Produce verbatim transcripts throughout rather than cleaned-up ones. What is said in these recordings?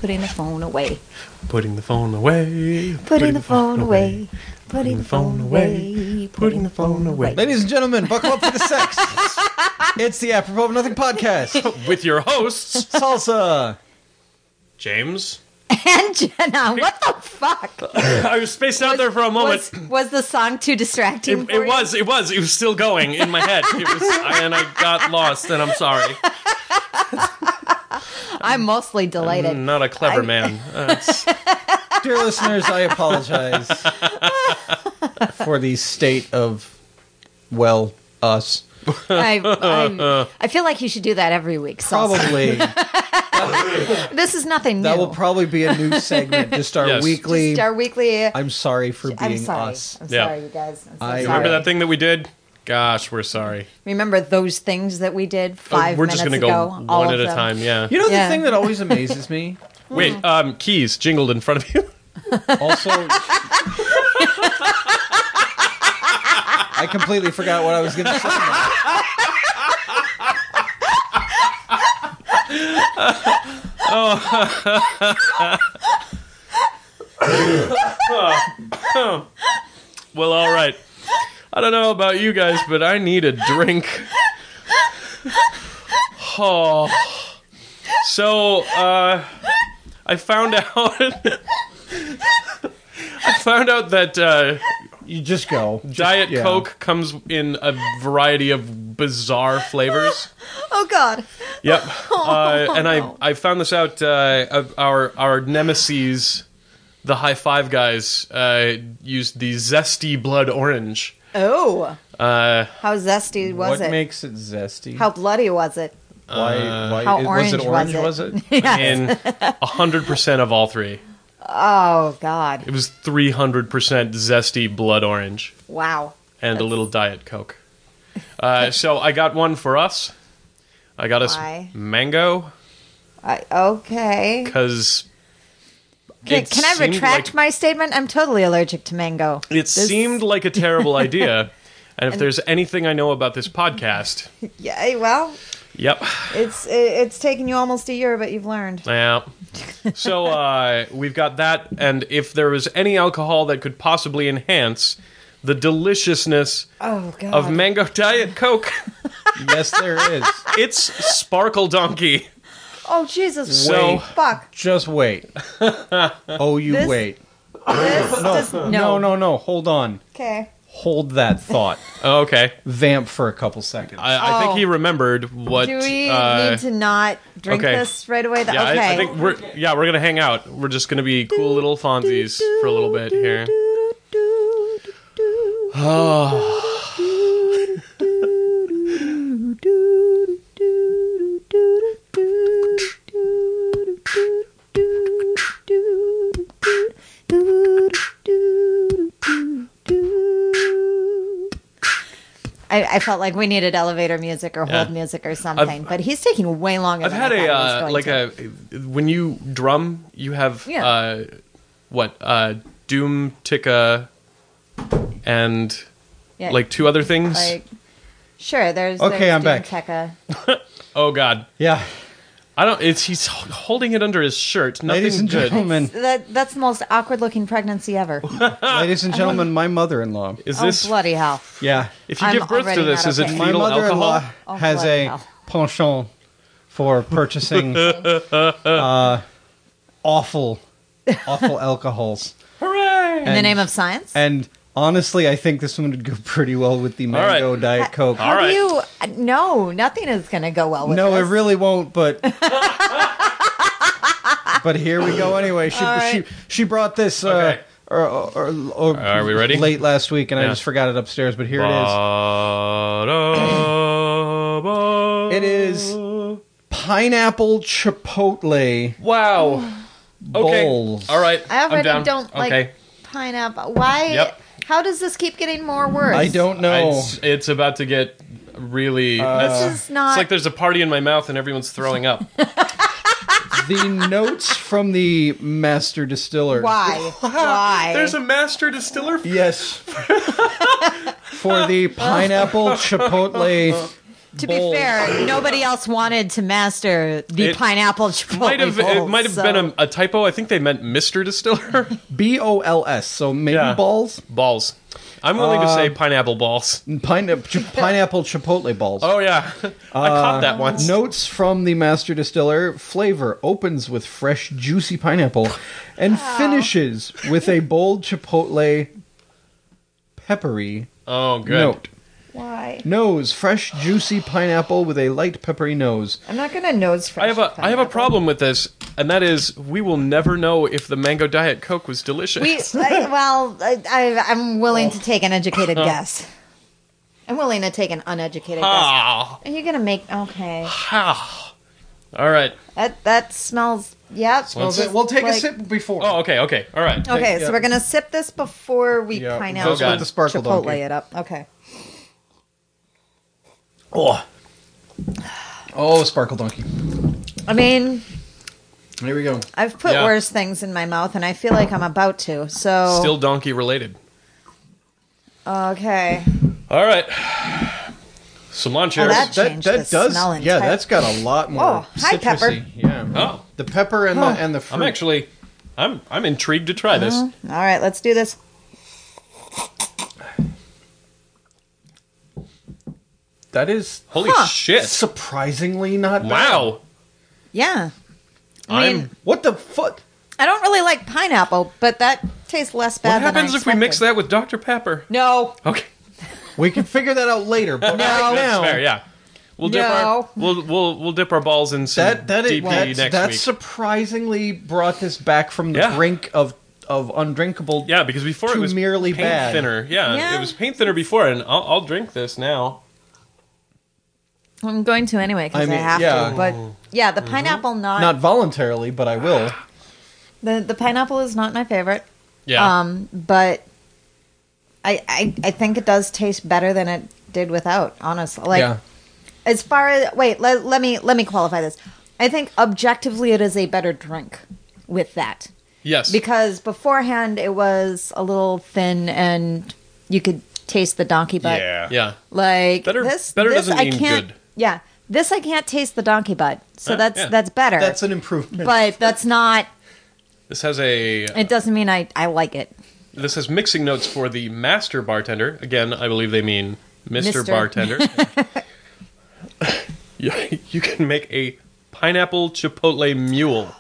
putting the phone away. Putting the phone away. Putting the phone away. Putting the phone away. Putting the phone away. Ladies and gentlemen, buckle up for the sex. It's the Apropos of Nothing podcast. With your hosts, Salsa. James. And Jenna, what the fuck? I was spaced out Was- there for a moment. Was, was the song too distracting It, for it you? was, it was, it was still going in my head. It was, and I got lost, and I'm sorry. I'm mostly delighted. I'm not a clever I- man. Uh, it's- Dear listeners, I apologize for the state of, well, us. I, I, I feel like you should do that every week. Salsa. Probably. This is nothing new. That will probably be a new segment. Just our Yes. weekly. Just our weekly. I'm sorry for being I'm sorry. us. I'm Yeah. sorry, you guys. I'm so I- sorry. remember that thing that we did? Gosh, we're sorry. Remember those things that we did Oh, five we're minutes just gonna ago? go all one of at a them? time. Yeah. You know the Yeah. thing that always amazes me? Wait, um, keys jingled in front of you. Also, I completely forgot what I was going to say. Well, all right. I don't know about you guys, but I need a drink. Oh. So, uh, I found out. I found out that uh, You just go. Just- Diet yeah. Coke comes in a variety of bizarre flavors. Oh, God. Yep. Uh, and no. I I found this out. Uh, of our our nemesis, the High Five guys, uh, used the Zesty Blood Orange. Oh. Uh, How zesty was What it? makes it zesty? How bloody was it? why? why How it- orange was it orange? was Was it? it? in a hundred percent of all three. Oh, God. It was three hundred percent Zesty Blood Orange Wow. and a little Diet Coke. Uh, so I got one for us. I got us Why? mango I, okay. because Can, can I retract like, my statement? I'm totally allergic to mango. It This- seemed like a terrible idea. And if there's anything I know about this podcast, Yeah, well, yep. it's it, it's taken you almost a year, but you've learned. Yeah. So uh, we've got that, and if there was any alcohol that could possibly enhance the deliciousness Oh, God. of Mango Diet Coke, Yes, there is. it's Sparkle Donkey. Oh, Jesus. So- Fuck. Just wait. Oh, you This- wait. This No, does, no, no. no, no. Hold on. Okay. Hold that thought. Oh, okay. Vamp for a couple seconds. I, I think Oh. he remembered what. Do we uh, need to not drink okay. this right away? Th- Yeah, okay. I, I think we're yeah we're gonna hang out. We're just gonna be cool little Fonzies for a little bit here. I, I felt like we needed elevator music or hold Yeah. music or something, but he's taking way longer. I've than had I a thought he was uh, going like to. a when you drum you have Yeah. uh, what uh, Doom Ticka and yeah, like two other things. like sure. There's Okay, there's I'm Doom back. Tekka. Oh God, yeah. I don't. It's he's holding it under his shirt. Nothing Ladies and good. gentlemen, That that's the most awkward looking pregnancy ever. ladies and gentlemen, my mother-in-law. Is Oh this bloody hell! Yeah. if you I'm give birth to already this? not Is it okay. My fetal mother-in-law alcohol? Oh, has bloody a hell. penchant for purchasing uh, awful, awful alcohols. Hooray! In the name of science. And honestly, I think this one would go pretty well with the mango right. Diet Coke. How All right. do you? No, nothing is going to go well with No, this. it really won't. But but here we go anyway. She All right. she she brought this. Uh, Okay. or, or, or Are we ready? Late last week, and I Yeah. just forgot it upstairs. But here it is. Ba-da-ba. It is pineapple chipotle Wow. Okay. bowls. All right. I I'm already down. don't like Okay. pineapple. Why? Yep. How does this keep getting more worse? I don't know. It's, it's about to get really. Uh, that's- This is not. it's like there's a party in my mouth and everyone's throwing up. The notes from the master distiller. Why? Why? There's a master distiller. Yes. For the pineapple chipotle To be bowl. fair, nobody else wanted to master the It pineapple chipotle Might have it bowls, might have so- been a, a typo. I think they meant Mister Distiller. B O L S. So maybe Yeah. balls. Balls. I'm willing to Uh, say pineapple balls. Pine- ch- pineapple chipotle balls. Oh yeah, I caught that once. Notes from the master distiller: flavor opens with fresh, juicy pineapple, and finishes with a bold chipotle, peppery Oh good. note. Why? Nose: fresh, juicy pineapple with a light, peppery nose. I'm not gonna nose fresh I have a I have a pineapple. problem with this, and that is we will never know if the mango diet Coke was delicious. We, I, well, I, I, I'm willing to take an educated guess. I'm willing to take an uneducated guess. Ah, Are you gonna make? Okay, ah. All right. that that smells. Yep. Smells just We'll take a like- sip before. Oh, okay, okay, all right. Okay, yeah. so we're gonna sip this before we Yeah, pineapple Oh, God. the sparkle chipotle donkey. it up. Okay. Oh. Oh, sparkle donkey. I mean, Here we go. I've put Yeah. worse things in my mouth, and I feel like I'm about to. So Still donkey related. okay. All right. Some lawn chairs. Oh, that- That Change that the does. smell Yeah, entirely. that's got a lot more. Oh, hi, citrusy. pepper. Yeah. Oh. The pepper and the Oh. and the fruit. I'm actually, I'm I'm intrigued to try this. All right, let's do this. That is Holy Huh. shit! surprisingly not bad. Wow. Yeah. I mean, I'm. What the fuck? I don't really like pineapple, but that tastes less What bad than I happens if we mix expected. that with Doctor Pepper? No. Okay. We can figure that out later. But No. right That's now, fair. Yeah. We'll dip our No. we'll we'll we'll dip our balls in some that that is D P that's, next that week. surprisingly brought this back from the Yeah. brink of of undrinkable. Yeah, because before it too was merely paint bad. thinner. Yeah, Yeah. it was paint thinner before, and I'll, I'll drink this now. I'm going to anyway because I I, mean, have yeah. to. But yeah, Mm-hmm. the pineapple not, Not voluntarily, but I will. the the pineapple is not my favorite. Yeah. Um, but I, I I think it does taste better than it did without. Honestly, like yeah. as far as wait, let, let me let me qualify this. I think objectively it is a better drink with that. yes. Because beforehand it was a little thin and you could taste the donkey butt. Yeah. yeah. Like Better- this better this doesn't I mean can't, good. Yeah. This I can't taste the donkey butt. So Uh, that's yeah. that's better. That's an improvement. but that's not This has a it doesn't mean I, I like it. this has mixing notes for the master bartender. Again, I believe they mean Mister Mister Bartender. you, you can make a pineapple chipotle mule.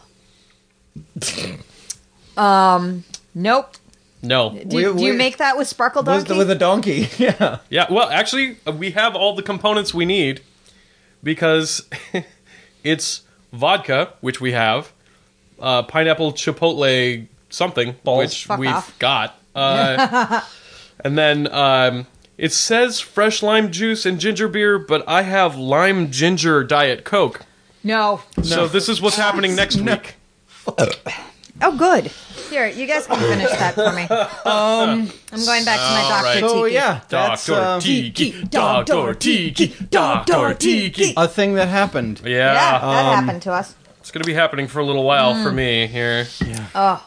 Nope. No. Do, We- do you we- make that with sparkle with, donkey? with a donkey. Yeah. Yeah, well, actually, uh, we have all the components we need because it's vodka, which we have, uh, pineapple chipotle something, Balls. which Fuck we've off. got. Uh, and then um, it says fresh lime juice and ginger beer, but I have lime ginger Diet Coke. no. So this is what's happening next week. Oh, good. Here, you guys can finish that for me. Um, I'm going back to my all Doctor right. So Tiki. yeah, that's Doctor uh, Tiki, Doctor Tiki, Doctor Tiki. a thing that happened. Yeah, Yeah, that Um, happened to us. it's going to be happening for a little while for me here. Oh.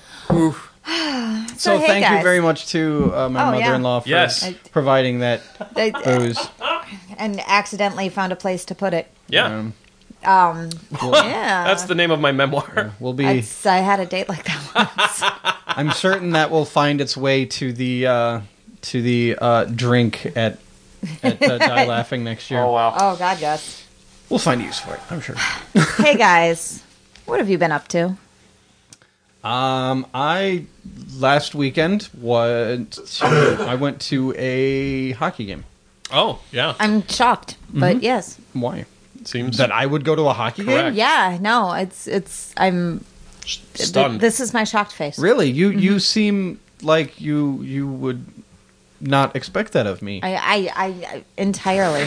So, hey, thank you guys. very much to uh, my Oh, yeah. mother-in-law for Yes. providing that They- booze. and accidentally found a place to put it. Yeah, Um, Um, yeah. that's the name of my memoir. we'll be. I, I had a date like that once. I'm certain that will find its way to the uh, to the uh, drink at at uh, Die Laughing next year. wow. Oh, God, yes. We'll find a use for it, I'm sure. Hey, guys. What have you been up to? Um, I last weekend went. To, I went to a hockey game. Oh, yeah. I'm shocked, but yes. Why? Seems That I would go to a hockey Correct. game? Yeah, no, it's, it's, I'm, stunned. this is my shocked face. Really? You you seem like you you would not expect that of me. I, I, I, I entirely.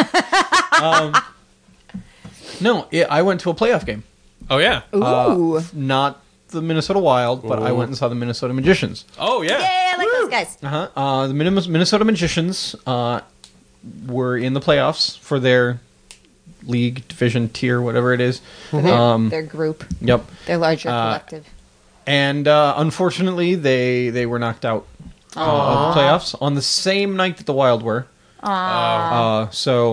No, it, I went to a playoff game. oh, yeah. Ooh. Uh, not the Minnesota Wild, but I Ooh. went and saw the Minnesota Magicians. Oh, yeah. Yay, I like those guys. Uh-huh. Uh The Min- Minnesota Magicians uh, were in the playoffs for their league, division, tier, whatever it is. Their, Um, their group, Yep. their larger uh, collective. And uh, unfortunately, they they were knocked out uh, of the playoffs on the same night that the Wild were. Uh, so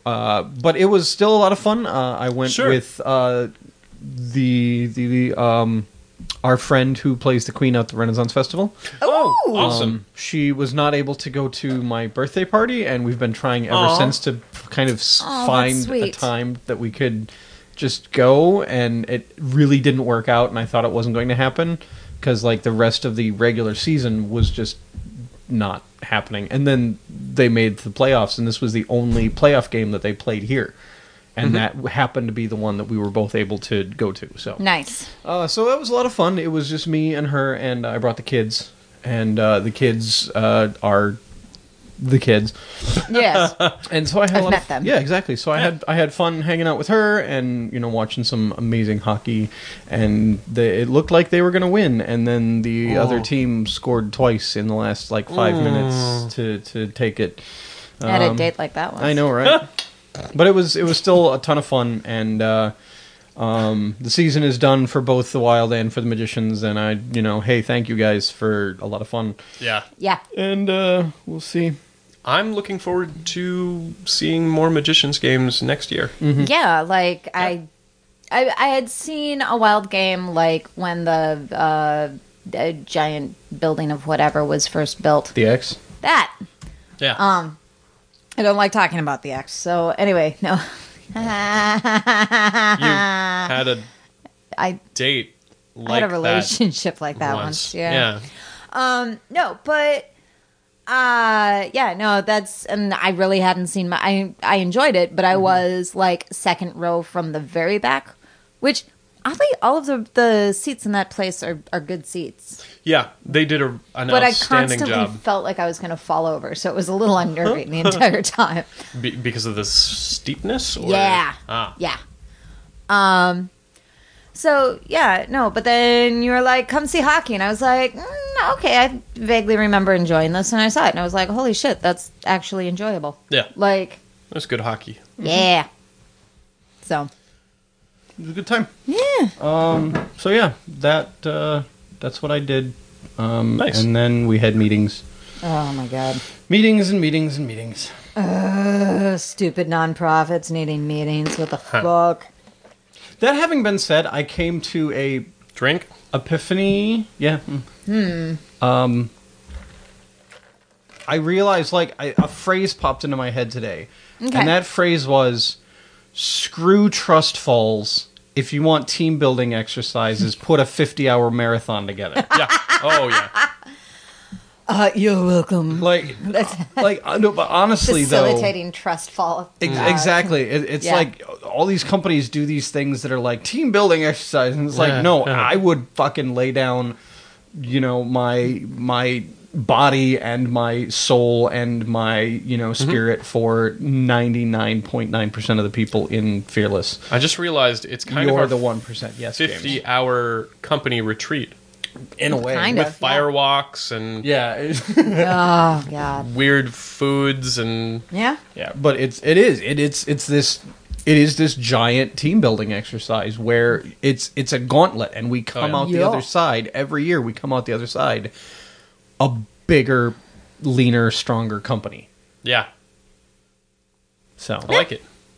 Uh, but it was still a lot of fun. Uh, I went Sure. with uh, the the the, um, our friend who plays the Queen at the Renaissance Festival. Oh, Ooh. awesome. Um, she was not able to go to my birthday party, and we've been trying ever Aw. since to kind of s- Aw, that's find a sweet. time that we could just go, and it really didn't work out, and I thought it wasn't going to happen because like the rest of the regular season was just not happening, and then they made the playoffs, and this was the only playoff game that they played here, and that happened to be the one that we were both able to go to. So Nice. uh, so that was a lot of fun. It was just me and her, and I brought the kids, and uh, the kids uh, are the kids, Yes. and so I had I've a lot met of, them. Yeah, exactly. So I had I had fun hanging out with her, and you know, watching some amazing hockey, and they, it looked like they were going to win, and then the other team scored twice in the last like five minutes to to take it. I had a Um, date like that one. I know, right? But it was it was still a ton of fun, and uh, um, the season is done for both the Wild and for the Magicians, and I, you know, hey, thank you guys for a lot of fun, Yeah. Yeah. and uh, we'll see. I'm looking forward to seeing more Magicians games next year. Yeah, like I, I, I had seen a Wild game like when the uh, the giant building of whatever was first built. The X. That Yeah. um, I don't like talking about the X. So anyway, no. you had a I date I like had a relationship like that once. once. Yeah. Yeah. Um, no, but uh yeah, no, that's and I really hadn't seen my I I enjoyed it, but I was like second row from the very back, which oddly all of the the seats in that place are are good seats. Yeah, they did a, an But I outstanding constantly job felt like I was going to fall over, so it was a little unnerving the entire time. Be- because of the steepness. Or? Yeah. Ah. Yeah. Um so yeah, no, but then you were like, come see hockey, and I was like, mm, okay, I vaguely remember enjoying this, and I saw it, and I was like, holy shit, that's actually enjoyable. Yeah, Like, that's good hockey. yeah. So, It was a good time. yeah. Um. So yeah, that uh, that's what I did. Um, Nice. And then we had meetings, Oh my god. meetings and meetings and meetings. Uh, stupid nonprofits needing meetings. What the fuck? That having been said, I came to a Drink? epiphany. Yeah. Hmm. Um. I realized, like, I, a phrase popped into my head today, Okay. and that phrase was, "Screw trust falls. If you want team building exercises, put a fifty-hour marathon together." Yeah. Oh, yeah. Uh, you're welcome. Like, That's like, uh, no, but honestly, though, facilitating trust fall. Ex- uh, exactly. It, it's yeah. like all these companies do these things that are like team building exercise, and it's Yeah, like, no, yeah. I would fucking lay down, you know, my my body and my soul and my you know spirit for ninety nine point nine percent of the people in Fearless. I just realized it's kind You're of the a one percent. Yes, James. fifty-hour company retreat in a way. Kind with of. fire walks and Yeah, Oh god. weird foods and Yeah. yeah, but it's it is it, it's it's this. It is this giant team building exercise where it's it's a gauntlet, and we come yeah. out the Yeah. other side every year. We come out the other side a bigger, leaner, stronger company. yeah, So I like it.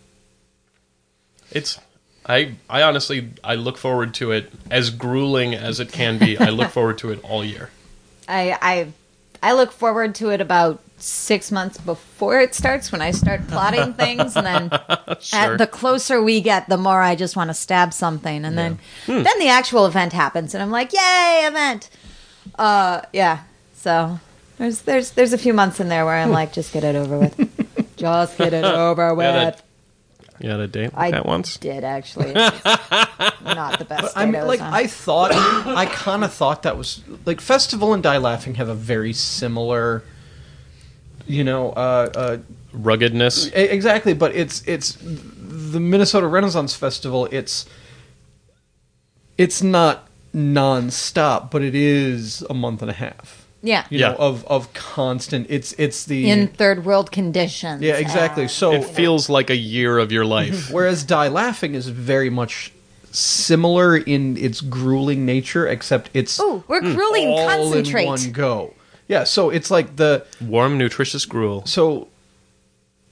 It's I I honestly I look forward to it as grueling as it can be. I look forward to it all year. I I I look forward to it about six months before it starts when I start plotting things, and then Sure. at the closer we get, the more I just want to stab something, and then then the actual event happens, and I'm like, yay, event! Uh, yeah. So there's there's there's a few months in there where I'm like, just get it over with, just get it over with. Yeah, that- You had a date like I that once? did actually. It's not the best. I date mean, was like on. I thought, I kind of thought that was like Festival and Die Laughing have a very similar, you know, uh, uh, Ruggedness. e- exactly. But it's it's the Minnesota Renaissance Festival. It's it's not nonstop, but it is a month and a half. yeah, You Yeah. know, of of constant. It's it's the in third world conditions. yeah, exactly. and- So It feels like a year of your life. whereas Die Laughing is very much similar in its grueling nature, except it's Ooh, we're grueling. all Concentrate. in one go. Yeah, so it's like the Warm, nutritious gruel. so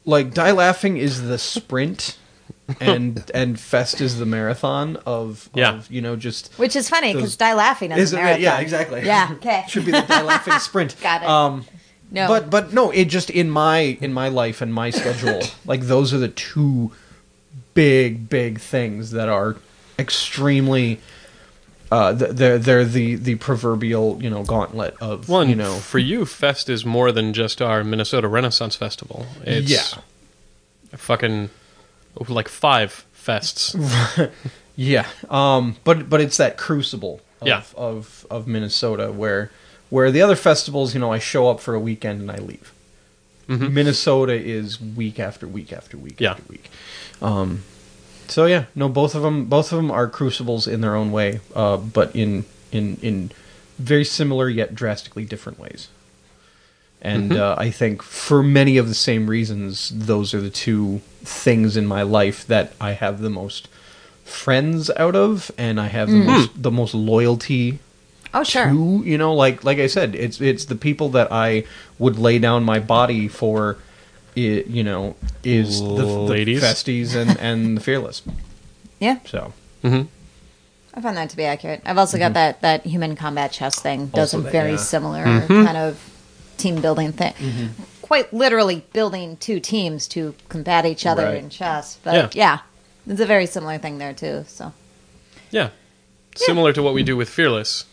like Die Laughing is the sprint, and and Fest is the marathon of, Yeah. of you know just Which is funny because Those- Die Laughing is a Isn't it? marathon. Yeah, exactly. Yeah. Okay. should be the Die Laughing sprint. Got it. Um, No. But but no, it just in my in my life and my schedule, like those are the two big big things that are extremely. Uh, th- they're they're the the proverbial you know gauntlet of One, you know for you, Fest is more than just our Minnesota Renaissance Festival. It's Yeah. fucking like five fests. yeah um but but it's that crucible of, Yeah. of of Minnesota where where the other festivals you know I show up for a weekend and I leave. Minnesota is week after week after week Yeah. after week. Um, so yeah, no, both of them, both of them are crucibles in their own way, uh, but in in in very similar yet drastically different ways. And uh, I think for many of the same reasons, those are the two things in my life that I have the most friends out of, and I have the most the most loyalty Oh, sure. to, you know, like like I said, it's it's the people that I would lay down my body for. It, you know, is the, the Ladies. Festies and and the Fearless. Yeah. So Mm-hmm. I find that to be accurate. I've also got that, that human combat chess thing. Does Also a that, very yeah. similar kind of team building thing. Quite literally building two teams to combat each other Right. in chess. But Yeah. yeah. It's a very similar thing there too. So Yeah. Similar to what we do with Fearless.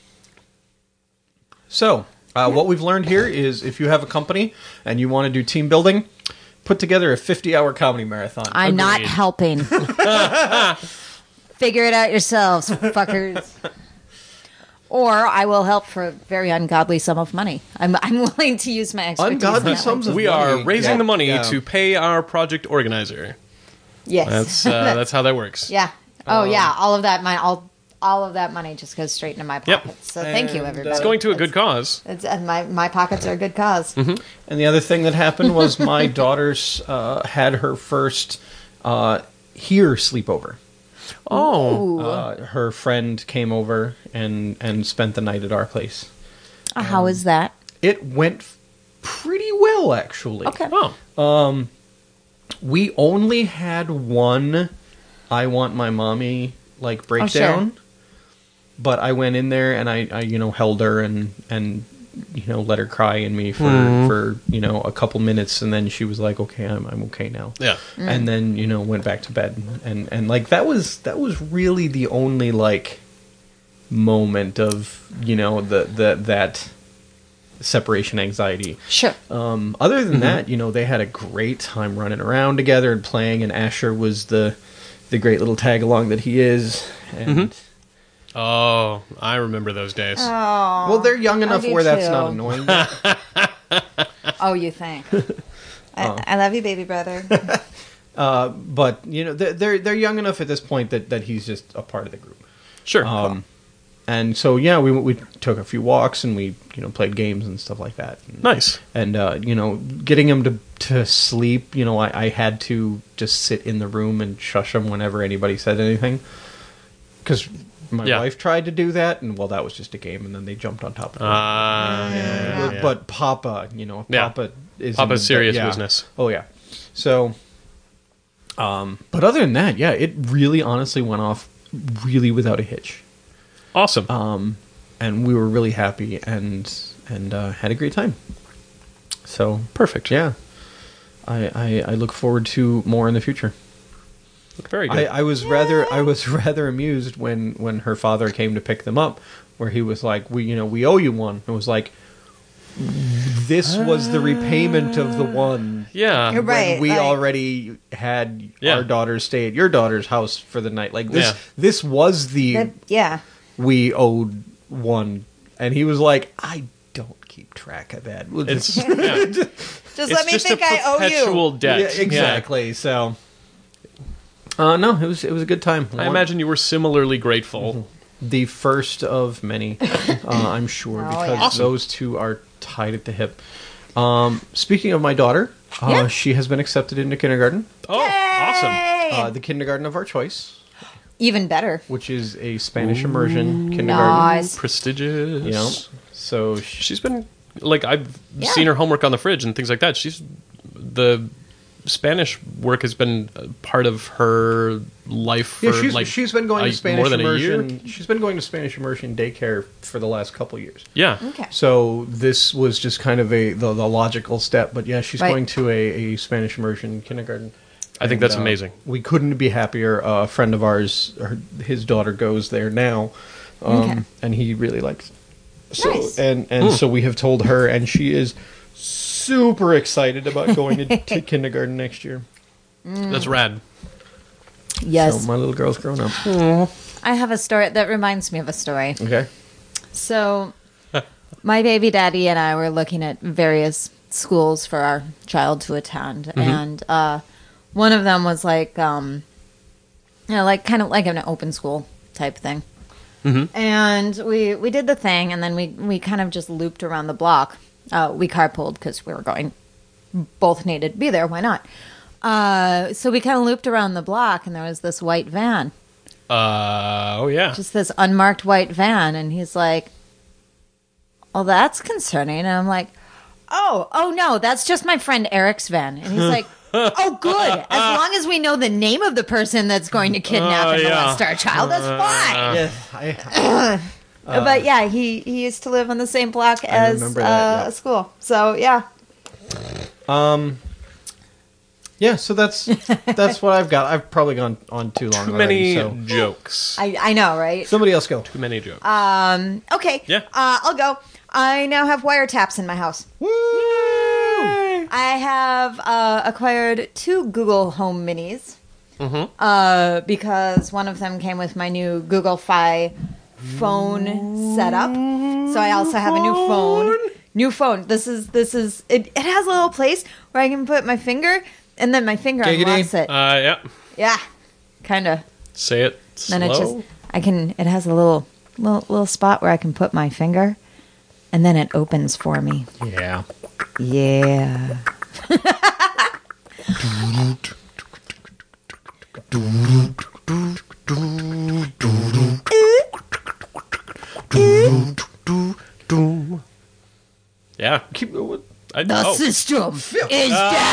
So, uh, what we've learned here is if you have a company and you want to do team building, put together a fifty-hour comedy marathon. I'm not Agreed. helping. Figure it out yourselves, fuckers. Or I will help for a very ungodly sum of money. I'm I'm willing to use my expertise. in Ungodly that way. sums of We money. are raising Yeah. the money Yeah. to pay our project organizer. Yes. That's uh, that's how that works. yeah. Oh Um, yeah. All of that money. All all of that money just goes straight into my Yep. pockets. So thank you, And, uh, everybody. It's going to a good cause. It's, and my my pockets are a good cause. And the other thing that happened was my daughter's uh, had her first uh, here sleepover. Oh. Ooh. Uh, her friend came over and, and spent the night at our place. Uh, How is that? It went f- pretty well, actually. Okay. Oh. We only had one I want my mommy like breakdown. But I went in there and I, I you know held her and and you know let her cry in me for for you know a couple minutes, and then she was like, okay, I'm I'm okay now. Yeah. And then you know went back to bed, and and like that was that was really the only like moment of you know the the that separation anxiety. Sure. Um, other than that, you know, they had a great time running around together and playing, and Asher was the the great little tag along that he is. And Oh, I remember those days. Oh. well, they're young enough do where that's too. not annoying. yet. Oh, you think? I, Oh. I love you, baby brother. uh, but you know, they're, they're they're young enough at this point that, that he's just a part of the group. Sure. Um, and so yeah, we we took a few walks and we you know played games and stuff like that. And, Nice. And uh, you know, getting him to to sleep, you know, I, I had to just sit in the room and shush him whenever anybody said anything, because my Yeah. wife tried to do that, and well, that was just a game, and then they jumped on top of it. Ah, yeah, but, yeah. but Papa, you know, Yeah. Papa is Papa's in the- serious yeah. business. Oh yeah. So, um, but other than that, yeah, it really honestly went off really without a hitch. Awesome. Um, and we were really happy and and uh, had a great time. So Perfect. yeah, I, I I look forward to more in the future. Very I, good. I was rather I was rather amused when when her father came to pick them up, where he was like, "We you know we owe you one." It was like, this was the repayment of the one. yeah. You're right. When we like- already had Yeah. our daughters stay at your daughter's house for the night. Like this, Yeah. this was the That- yeah. we owed one, and he was like, "I don't keep track of that." We'll It's just- yeah. Just It's let me just think a I owe perpetual you. debt. yeah, exactly. So, uh, no, it was it was a good time. I imagine you were similarly grateful. Mm-hmm. The first of many, uh, I'm sure, Oh, because yeah. Awesome. those two are tied at the hip. Um, speaking of my daughter, uh, Yeah. she has been accepted into kindergarten, Oh, awesome. Hey! uh, the kindergarten of our choice, Even better. which is a Spanish immersion kindergarten. Nice. Prestigious. You know, so she, She's been like I've Yeah. seen her homework on the fridge and things like that. She's the Spanish work has been a part of her life for Yeah, she's, like she's been going a- to Spanish more than immersion. a year. She's been going to Spanish immersion daycare for the last couple years. Yeah. Okay. So this was just kind of a the, the logical step. But yeah, she's Right. going to a, a Spanish immersion kindergarten. I think And, that's uh, amazing. We couldn't be happier. Uh, a friend of ours, her, his daughter goes there now, um, Okay. and he really likes it. So Nice. and and so we have told her, and she is super excited about going to, to kindergarten next year. That's rad. Yes. So my little girl's grown up. I have a story that reminds me of a story. Okay. So, my baby daddy and I were looking at various schools for our child to attend, and uh, one of them was like, um, you know, like kind of like an open school type thing. And we we did the thing, and then we we kind of just looped around the block. Uh, we carpooled because we were going, both needed to be there. Why not? Uh, so we kind of looped around the block, and there was this white van. Uh, oh yeah. Just this unmarked white van, and he's like, "Oh, that's concerning." And I'm like, "Oh, oh no, that's just my friend Eric's van." And he's like, "Oh, good. As long as we know the name of the person that's going to kidnap Oh, and yeah. molest our child, that's fine." Yeah, I, But yeah, he he used to live on the same block as remember that, uh, yeah. a school. So yeah, yeah. So that's that's what I've got. I've probably gone on too long. Too already, many so. jokes. I I know, right? Somebody else go. Too many jokes. Okay, Yeah. uh, I'll go. I now have wiretaps in my house. Woo! I have uh, acquired two Google Home Minis uh, because one of them came with my new Google Fi phone setup. So I also have a new phone. New phone. This is this is it. It has a little place where I can put my finger, and then my finger Giggity. unlocks it. Uh, yeah. Yeah, kind of. Say it slow. Then it just I can. It has a little little little spot where I can put my finger, and then it opens for me. Yeah. Yeah. Yeah. Keep, I, The oh. system is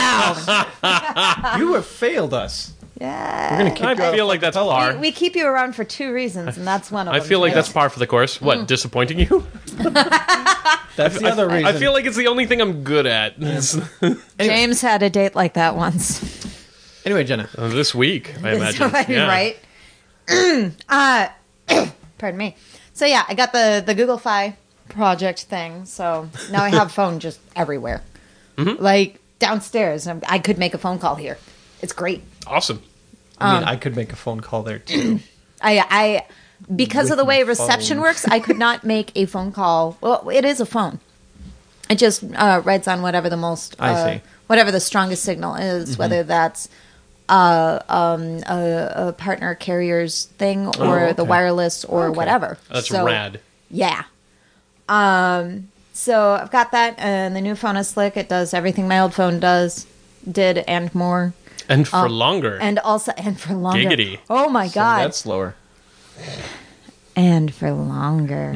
down. you have failed us. Yeah. We're gonna keep I you out feel of like that's fucking par. We, we keep you around for two reasons, and that's one of I them. feel like today. that's par for the course. What, disappointing you? That's the other reason. I feel like it's the only thing I'm good at James had a date like that once. Anyway, Jenna. Uh, this week, I imagine. Right, Yeah. right? uh, pardon me. So yeah, I got the, the Google Fi project thing, so now I have phone just everywhere. Mm-hmm. Like downstairs. I'm- I could make a phone call here. It's great. Awesome. I Um, mean, I could make a phone call there too. I, I because of the way With my reception phone. works, I could not make a phone call. Well, it is a phone. It just uh, writes on whatever the most, I uh, see. whatever the strongest signal is, Mm-hmm. whether that's uh, um, a, a partner carrier's thing or Oh, the okay. wireless or Okay. whatever. That's So, rad. Yeah. Um. So I've got that, and the new phone is slick. It does everything my old phone does, did, and more. And for longer. Um, And also, and for longer. Giggity. Oh my So god! that's slower. And for longer.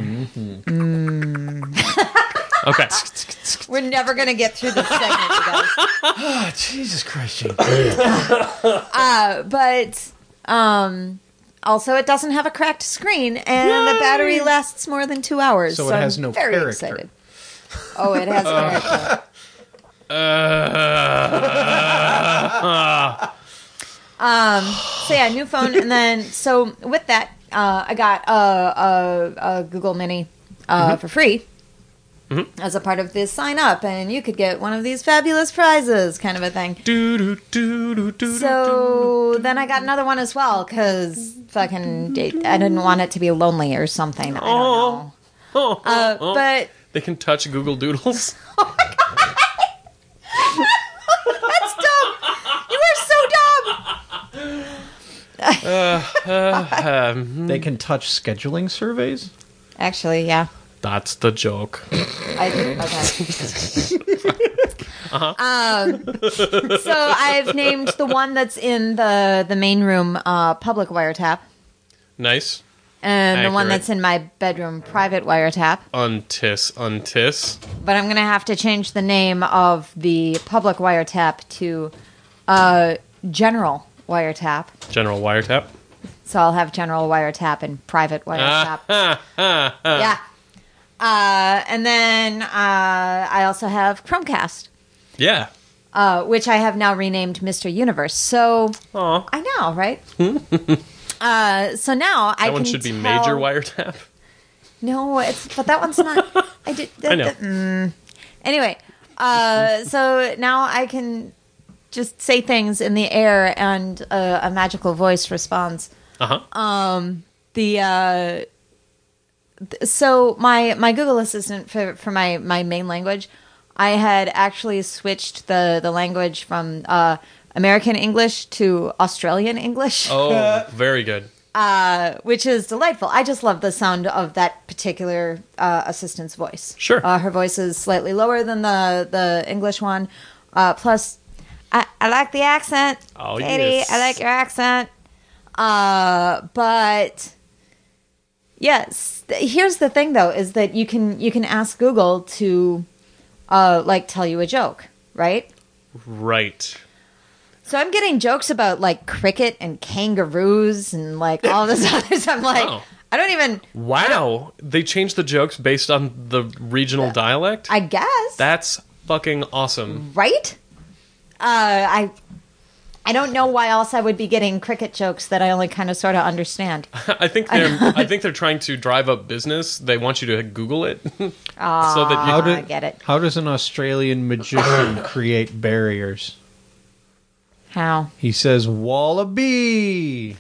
Okay. We're never gonna get through this segment, you guys. Oh, Jesus Christ, James. But um, also, it doesn't have a cracked screen, and the battery lasts more than two hours. So So, it has I'm no very character. excited. Oh, it has character. So yeah, new phone, and then so with that, uh, I got a, a, a Google Mini uh, for free as a part of this sign up, and you could get one of these fabulous prizes, kind of a thing. Do, do, do, do, do, So then I got another one as well because fucking I didn't want it to be lonely or something. I don't know. Oh, Uh, oh. but They can touch Google Doodles. that's dumb. You are so dumb. Um, They can touch scheduling surveys? Actually, yeah. that's the joke. I, okay. um, so I've named the one that's in the the main room uh, public wiretap, Nice. and the one Accurate. that's in my bedroom private wiretap. Untis, untis. But I'm gonna have to change the name of the public wiretap to Uh, general wiretap. General wiretap. So I'll have general wiretap and private wiretap. Yeah. Uh, and then uh, I also have Chromecast, Yeah. uh, which I have now renamed Mister Universe. So Aw. I know, right? uh, so now I That one can should be tell- major wiretap. No, it's but that one's not. I did. I know. mm. Anyway, uh, so now I can just say things in the air, and uh, a magical voice responds. Uh huh. The uh, th- so my my Google Assistant for for my my main language, I had actually switched the the language from uh, American English to Australian English. Oh, very good. Uh, which is delightful. I just love the sound of that particular uh, assistant's voice. Sure. Uh, her voice is slightly lower than the, the English one. Uh, plus, I, I like the accent. Oh, Katie, yes. I like your accent. Uh, but, yes. Th- here's the thing, though, is that you can you can ask Google to, uh, like, tell you a joke, right? Right. So I'm getting jokes about like cricket and kangaroos and like all this other stuff. I'm like, Oh. I don't even. Wow. They changed the jokes based on the regional dialect? I guess That's fucking awesome. right. Uh, I I don't know why else I would be getting cricket jokes that I only kind of sort of understand. I think they're I think they're trying to drive up business. They want you to Google it. so that you How I do- get it. How does an Australian magician create barriers? How? He says, wallaby.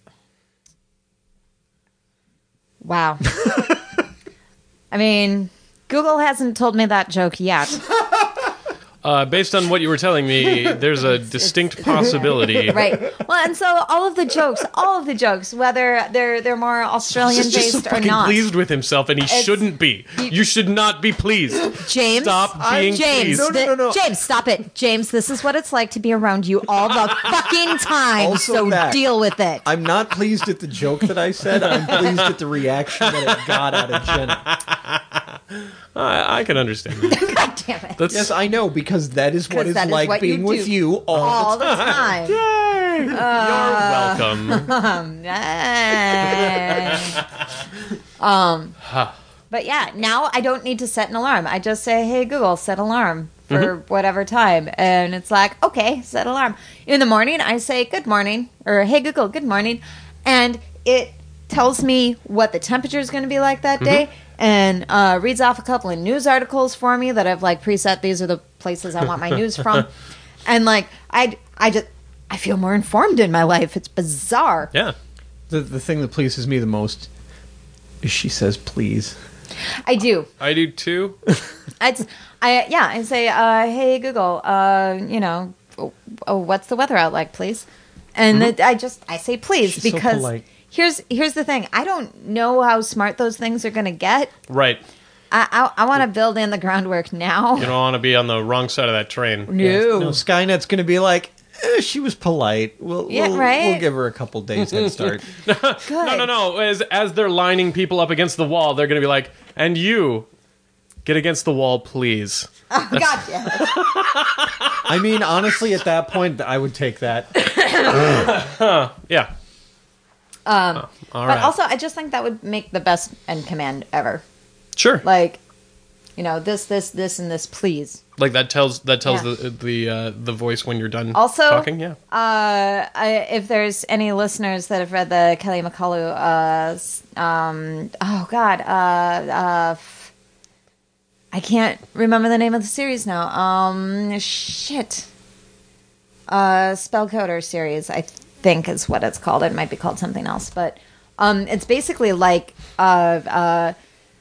Wow. I mean, Google hasn't told me that joke yet. Uh, based on what you were telling me, there's a distinct possibility. Right. Well, and so all of the jokes, all of the jokes, whether they're they're more Australian He's just so based or fucking not. pleased with himself, and he It's- shouldn't be. You should not be pleased. James, Stop being James, pleased. No, no, no, no. James, stop it, James. This is what it's like to be around you all the fucking time. Also so that. deal with it. I'm not pleased at the joke that I said. I'm pleased at the reaction that it got out of Jenna. I, I can understand that. God damn it! That's, Yes, I know, because that is what 'Cause it's that is like what you being with do. you all, all the the time. time. You're welcome. um, but yeah, now I don't need to set an alarm. I just say, "Hey Google, set alarm for whatever time," and it's like, "Okay, set alarm." In the morning, I say, "Good morning," or "Hey Google, good morning," and it tells me what the temperature is going to be like that day, and uh, reads off a couple of news articles for me that I've like preset. These are the places I want my news from, and like I, I just I feel more informed in my life. It's bizarre. Yeah. The, the thing that pleases me the most is she says please. I do. I do too. It's I yeah. I say, uh, "Hey Google, uh, you know, oh, what's the weather out like, please?" And it, I just I say please She's so because polite. here's here's the thing. I don't know how smart those things are going to get. Right. I I, I want to build in the groundwork now. You don't want to be on the wrong side of that train. No. No, Skynet's going to be like, eh, she was polite. We'll, Yeah, we'll, right? we'll give her a couple days head start. Good. No, no, no. As, as they're lining people up against the wall, they're going to be like, and you, get against the wall, please. Oh, God damn it. I mean, honestly, at that point, I would take that. Yeah. Um, All but right. also, I just think that would make the best end command ever. Sure. Like, you know, this, this, this, and this, please. Like that tells that tells Yeah. the the uh, the voice when you're done Also, talking. Yeah. Uh, I, if there's any listeners that have read the Kelly McCullough, uh, s- um, oh God, uh, uh, f- I can't remember the name of the series now. Um, shit. Uh, Spellcoder series, I think is what it's called. It might be called something else, but um, it's basically like uh, uh,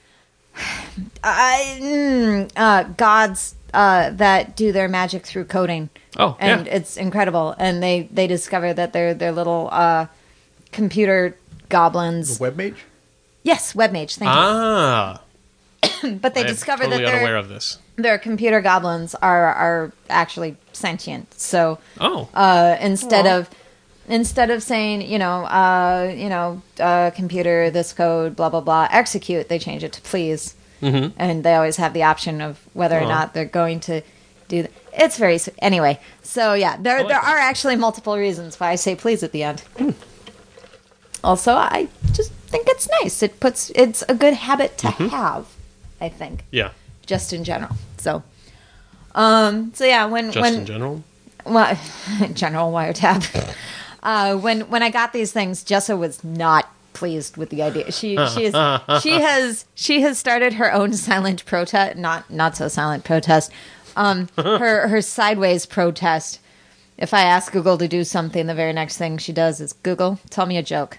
I, mm, uh, gods uh, that do their magic through coding. Oh, and yeah. it's incredible. And they they discover that they're they're little uh, computer goblins. Webmage? Yes, webmage. Thank Ah. you. But they I am discover totally that unaware their of this. their computer goblins are are actually sentient. So Oh. uh, instead Aw. of instead of saying, you know, uh, you know, uh, computer, this code, blah blah blah, execute, they change it to please, Mhm. and they always have the option of whether or Aw. not they're going to do that. It's very sweet. Anyway, so yeah, there like there it. are actually multiple reasons why I say please at the end. Also, I just think it's nice. It puts it's a good habit to Mm-hmm. have, I think, Yeah. just in general. So, um, so yeah, when Just when in general. well, general wiretap. Uh, when when I got these things, Jessa was not pleased with the idea. She she is she has she has started her own silent protest, not not so silent protest. Um, her her sideways protest. If I ask Google to do something, the very next thing she does is Google, tell me a joke.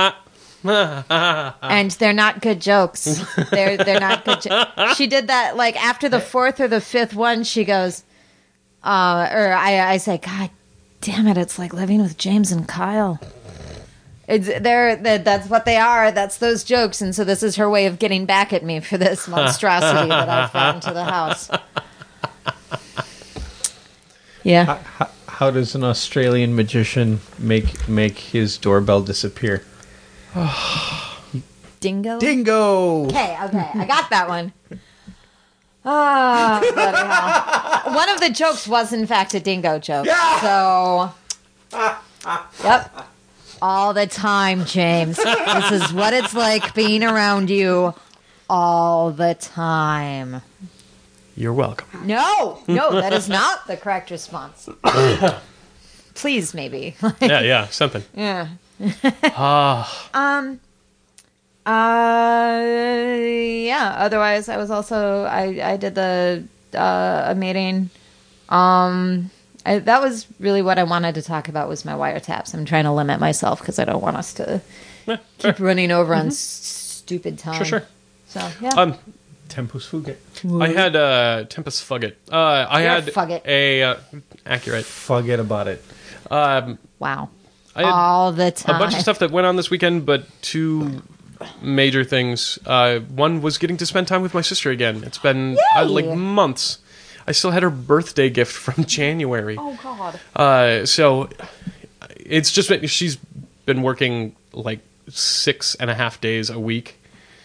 And they're not good jokes. They're they're not good. Jo- she did that like after the fourth or the fifth one. She goes, uh, or I I say, God damn it! It's like living with James and Kyle. It's they're that that's what they are. That's those jokes. And so this is her way of getting back at me for this monstrosity that I've brought into the house. Yeah. How, how does an Australian magician make make his doorbell disappear? Dingo. Dingo. Okay, okay, I got that one. Ah, bloody hell. One of the jokes was, in fact, a dingo joke. So, yep. All the time, James. This is what it's like being around you all the time. You're welcome. No, no, that is not the correct response. Please, maybe. Yeah, yeah, something. Yeah. Ah, Um. Uh. Yeah. Otherwise, I was also I I did the uh a meeting. Um. I, that was really what I wanted to talk about was my wiretaps. I'm trying to limit myself because I don't want us to yeah, keep sure. running over on s- stupid time. Sure, sure. So yeah. Um, Tempus fugit. I had uh, Tempest Fugit. Uh, I You're a had fugit. a uh, accurate. Forget about it. Um, Wow. I had All the a time. bunch of stuff that went on this weekend, but two major things. Uh, one was getting to spend time with my sister again. It's been uh, Yay! like months. I still had her birthday gift from January. Oh God. Uh, so it's just been, she's been working like six and a half days a week,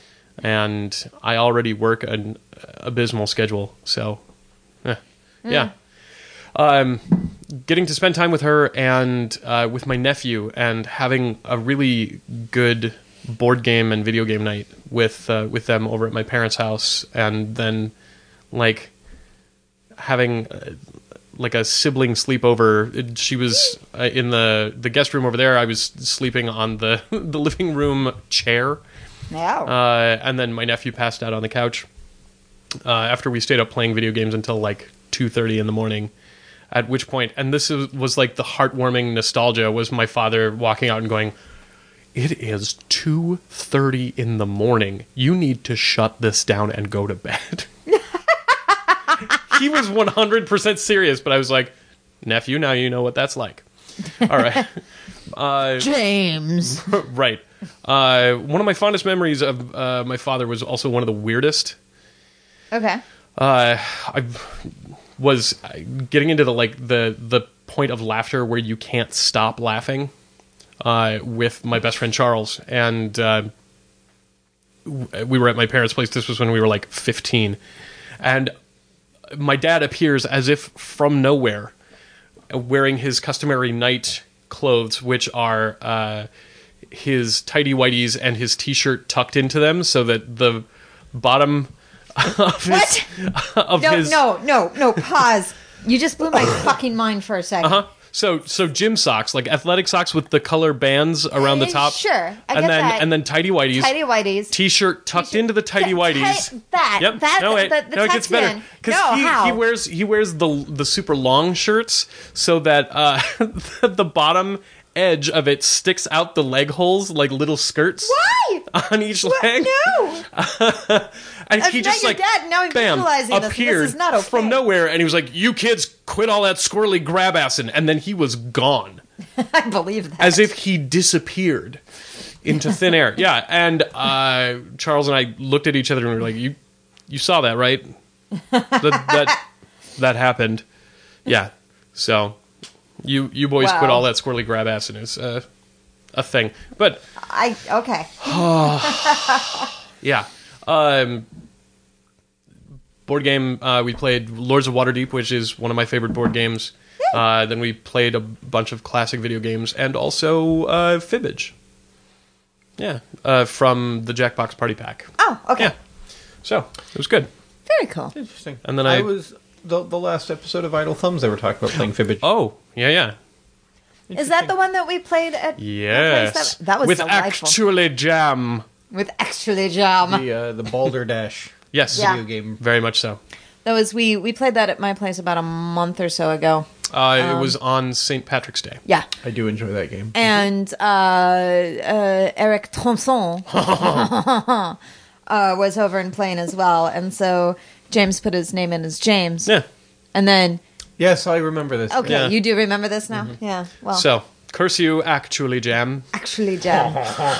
and I already work an abysmal schedule. So, eh, yeah. Um, getting to spend time with her and uh, with my nephew, and having a really good board game and video game night with uh, with them over at my parents' house, and then like having uh, like a sibling sleepover. She was uh, in the the guest room over there. I was sleeping on the the living room chair, No. uh, and then my nephew passed out on the couch uh, after we stayed up playing video games until like two thirty in the morning. At which point, and this is, was like the heartwarming nostalgia, was my father walking out and going, "It is two thirty in the morning. You need to shut this down and go to bed." He was one hundred percent serious, but I was like, "Nephew, now you know what that's like." All right. Uh, James. right. Uh, one of my fondest memories of uh, my father was also one of the weirdest. Okay. Uh, I was getting into the like the the point of laughter where you can't stop laughing uh, with my best friend Charles, and uh, we were at my parents' place. This was when we were like fifteen, and my dad appears as if from nowhere, wearing his customary night clothes, which are uh, his tighty whities and his t-shirt tucked into them, so that the bottom of his, What? of No, his no, no, no. Pause. You just blew my fucking mind for a second. Uh-huh. So so gym socks, like athletic socks with the color bands around the Eh, top. sure, I and get then that. and then tighty whities. Tighty whities. T-shirt tucked into the tighty Ti- whities. ti- that- Yep. that- no, wait. the- the no, it gets tucked better in. because No, he, how? he wears he wears the the super long shirts so that uh, the bottom edge of it sticks out the leg holes like little skirts. Why? On each What? leg. No. And I'm he not just your like dad. Now I'm bam, visualizing this. This appeared is not okay. from nowhere, and he was like, "You kids, quit all that squirrely grab assing," and then he was gone. I believe that. As if he disappeared into thin air. Yeah, and uh, Charles and I looked at each other and we were like, "You, you saw that, right? That that that happened." Yeah. So, you you boys Wow. quit all that squirrely grab ass, and it's uh, a thing. But I okay. yeah, um, board game, uh, we played Lords of Waterdeep, which is one of my favorite board games. Uh, then we played a bunch of classic video games, and also uh, Fibbage. Yeah, uh, from the Jackbox Party Pack. Oh, okay. Yeah, so it was good. Very cool. Interesting. And then I- was the the last episode of Idle Thumbs. They were talking about playing Fibbage. Oh, yeah, yeah. Is that the one that we played at? Yes. That, that was with delightful. actually jam. With actually jam. the uh, the Balderdash Yes, Yeah. video game. very much so. That was we we played that at my place about a month or so ago. Uh, Um, it was on Saint Patrick's Day. Yeah. I do enjoy that game. And uh, uh, Eric Thompson uh, was over and playing as well. And so James put his name in as James. Yeah. And then, Yes, I remember this. okay, Yeah. you do remember this now? Yeah. Well, So, curse you, actually jam. actually, Jam.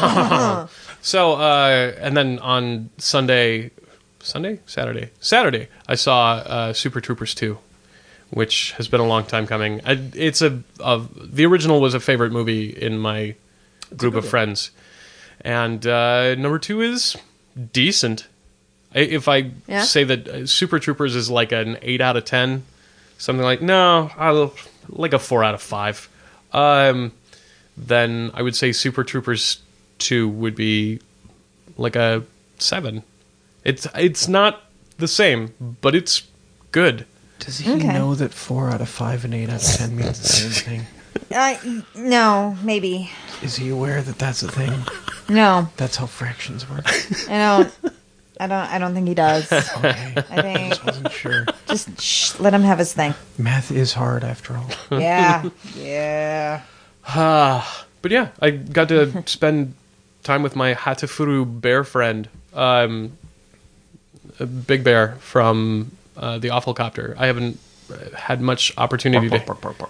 So, uh, and then on Sunday, Sunday? Saturday? Saturday, I saw uh, Super Troopers two, which has been a long time coming. I, it's a, a, the original was a favorite movie in my group of friends. And uh, number two is decent. I, if I Yeah? say that uh, Super Troopers is like an eight out of ten, something like, no, I'll, like a four out of five. Um, then I would say Super Troopers two would be like a seven. It's it's not the same, but it's good. Does he Okay. know that four out of five and eight out of ten means the same thing? Uh, no, maybe. Is he aware that that's a thing? No, That's how fractions work. I don't. I don't. I don't think he does. Okay. I think Wasn't sure. just shh, let him have his thing. Math is hard after all. Yeah. Yeah. Ah, but yeah, I got to spend time with my Hatofuru bear friend, um, a Big Bear from uh, the Awful Copter. I haven't uh, had much opportunity to.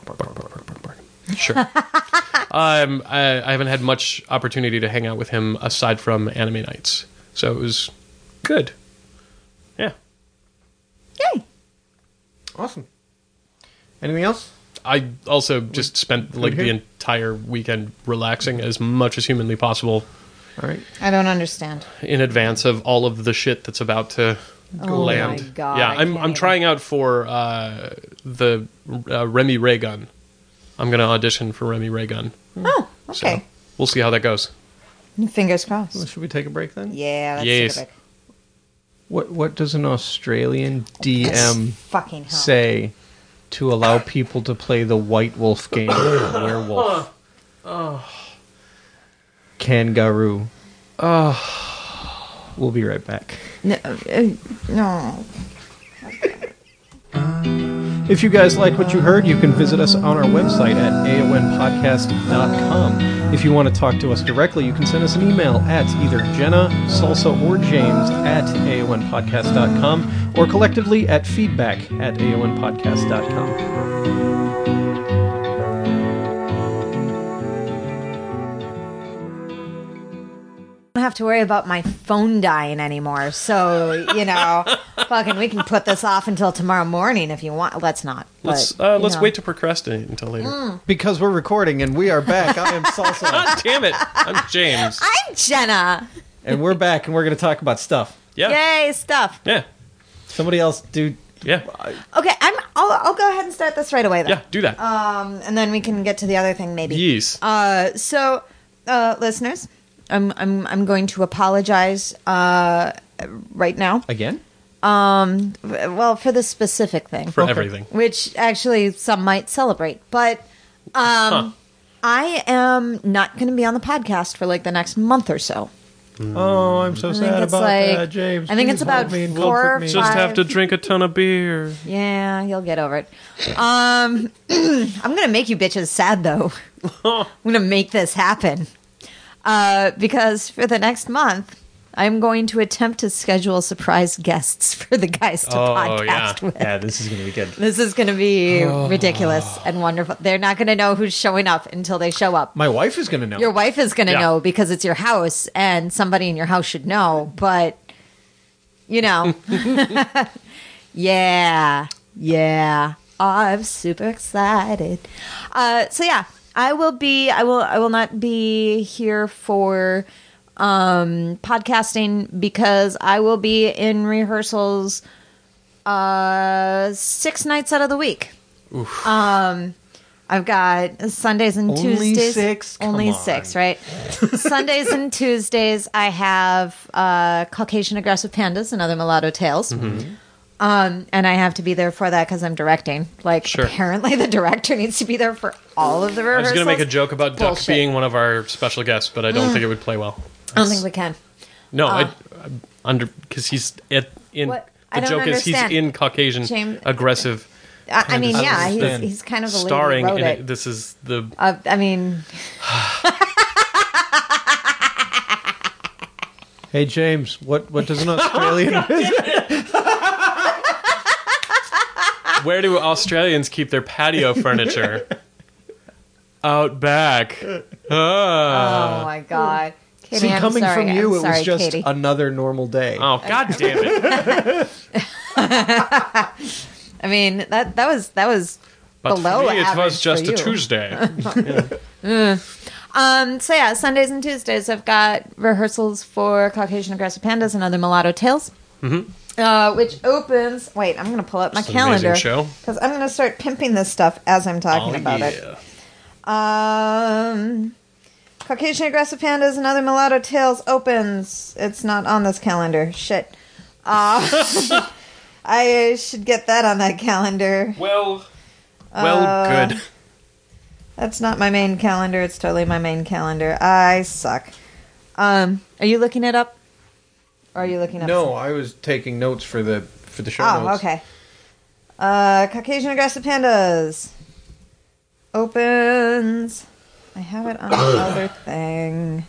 Sure. um, I, I haven't had much opportunity to hang out with him aside from anime nights, so it was good. Yeah, Yay. Awesome. Anything else? I also just spent like the Okay. entire weekend relaxing as much as humanly possible All right. I don't understand. in advance of all of the shit that's about to Oh land. my God, yeah, I I'm can't I'm even. trying out for uh, the uh, Remy Ray gun. I'm going to audition for Remy Ray gun. Oh, So okay. we'll see how that goes. Fingers Well, crossed. should we take a break then? Yeah, that's Yes. terrific. What What does an Australian D M Fucking hell. say to allow people to play the White Wolf game of Werewolf? Kangaroo. Oh. We'll be right back. No. uh, no. If you guys like what you heard, you can visit us on our website at A O N podcast dot com. If you want to talk to us directly, you can send us an email at either Jenna, Salsa, or James at A O N podcast dot com or collectively at feedback at A O N podcast dot com. don't have to worry about my phone dying anymore. So, you know, fucking, we can put this off until tomorrow morning if you want. Let's not. Let's but, uh, you let's know. wait to procrastinate until later. Because we're recording and we are back. I am Salsa. God damn it! I'm James. I'm Jenna. And we're back and we're going to talk about stuff. Yeah, Yay, stuff. yeah, Somebody else do. yeah, Okay, I'm. I'll, I'll go ahead and start this right away. Then. yeah. Do that. Um, and then we can get to the other thing maybe. yes. Uh, so, uh, listeners, I'm I'm I'm going to apologize uh, right now. Again? Um, well, for the specific thing, For everything. which actually some might celebrate, but um, Huh. I am not going to be on the podcast for like the next month or so. Oh, I'm so I think sad it's about like that, James. I think Please it's about hold me and four comfort or me. five. Just have to drink a ton of beer. Yeah, you'll get over it. Um, I'm gonna make you bitches sad though. I'm gonna make this happen uh, because for the next month, I'm going to attempt to schedule surprise guests for the guys to Oh, podcast yeah. with. Yeah, this is going to be good. This is going to be ridiculous and wonderful. They're not going to know who's showing up until they show up. My wife is going to know. Your wife is going to Yeah. know because it's your house and somebody in your house should know, but you know. yeah. Yeah. I'm super excited. Uh, so yeah, I will be I will I will not be here for um podcasting because I will be in rehearsals Uh, six nights out of the week. Um, I've got Sundays and Only Tuesdays. six? Come Only on. six, right? Sundays and Tuesdays, I have uh, Caucasian Aggressive Pandas and Other Mulatto Tales. Mm-hmm. Um, and I have to be there for that because I'm directing. Like, Sure. apparently the director needs to be there for all of the I rehearsals. was going to make a joke about Duck Bullshit. being one of our special guests, but I don't think it would play well. I don't think we can. No, I, I'm under because he's at, in. What? The I don't joke is he's understand. in Caucasian James- aggressive. I, I mean, I yeah, he's, understand. he's kind of the Starring lady in who wrote it. it. This is the Uh, I mean, Hey James, what what does an Australian where do Australians keep their patio furniture? Out back. Ah. oh my god. Katie, See, I'm coming sorry. from you, I'm it sorry, was just Katie. another normal day. Oh, god damn it. I mean, that that was that was But below for me, it average was just for a you. Tuesday. Um, so yeah, Sundays and Tuesdays I've got rehearsals for Caucasian Aggressive Pandas and Other Mulatto Tales. Mm-hmm. Uh, which opens. Wait, I'm going to pull up my It's an amazing calendar show. because I'm going to start pimping this stuff as I'm talking Oh, about yeah. it. Um, Caucasian Aggressive Pandas and Other Mulatto Tales opens. It's not on this calendar. Shit. Uh, I should get that on that calendar. Well, well, Uh, good. That's not my main calendar. It's totally my main calendar. I suck. Um, are you looking it up? Or are you looking up? No, I was taking notes for the for the show Oh, notes. okay. Uh, Caucasian Aggressive Pandas opens. I have it on another thing.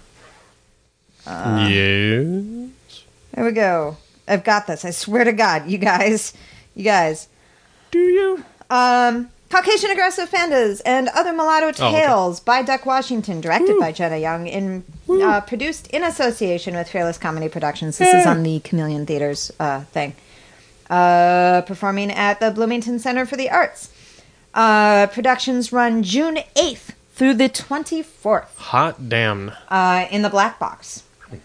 yes. There we go. I've got this. I swear to God, you guys, you guys. Do you? Um, Caucasian Aggressive Pandas and Other Mulatto Oh, okay. Tales by Duck Washington, directed by Jenna Young, and uh, produced in association with Fearless Comedy Productions. This is on the Chameleon Theater's uh, thing. Uh, performing at the Bloomington Center for the Arts. Uh, productions run June eighth through the twenty-fourth Hot damn. uh, in the Black Box.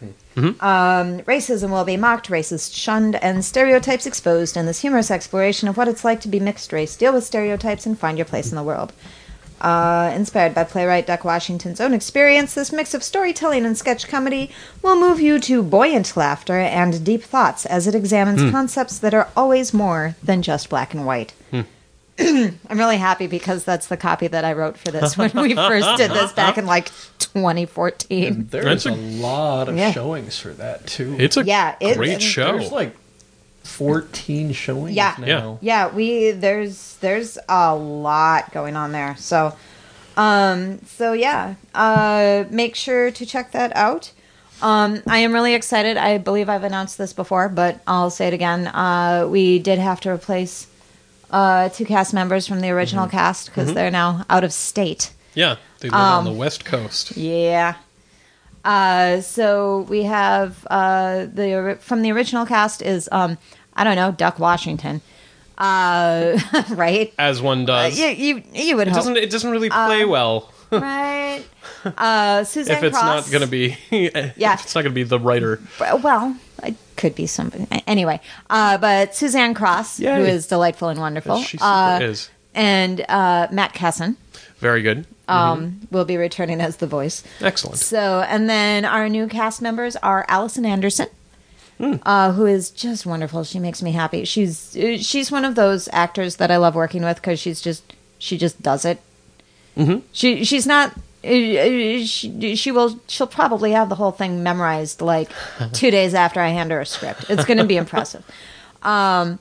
Um, racism will be mocked, racists shunned, and stereotypes exposed in this humorous exploration of what it's like to be mixed race, deal with stereotypes, and find your place in the world. Uh, inspired by playwright Duck Washington's own experience, this mix of storytelling and sketch comedy will move you to buoyant laughter and deep thoughts as it examines concepts that are always more than just black and white. I'm really happy because that's the copy that I wrote for this when we first did this back in like twenty fourteen. And That's there's a- a, lot of Yeah. showings for that too. It's a Yeah, it's- great and show. There's like fourteen showings Yeah. now. Yeah, we there's there's a lot going on there. So um so yeah, uh make sure to check that out. Um I am really excited. I believe I've announced this before, but I'll say it again. Uh we did have to replace uh two cast members from the original Mm-hmm. cast because they're now out of state. yeah, they live Um, on the West Coast. Yeah. Uh, so we have uh, the ori- from the original cast is um, I don't know, Duck Washington, uh, right? As one Uh, does. you you you would It hope, doesn't. It doesn't really play well right? Uh, Suzanne if it's Cross. not going to be. Yeah. If it's not going to be the writer. Well, it could be somebody anyway. Uh, but Suzanne Cross, Yay. who is delightful and wonderful, She super uh, is and uh, Matt Kesson very good. um, will be returning as the voice. Excellent. So, and then our new cast members are Allison Anderson, Hmm. uh, who is just wonderful. She makes me happy. She's uh, she's one of those actors that I love working with because she's just she just does it. Mm-hmm. She she's not. uh, uh, She, she will. She'll probably have the whole thing memorized like two days after I hand her a script. It's going to be impressive. Um,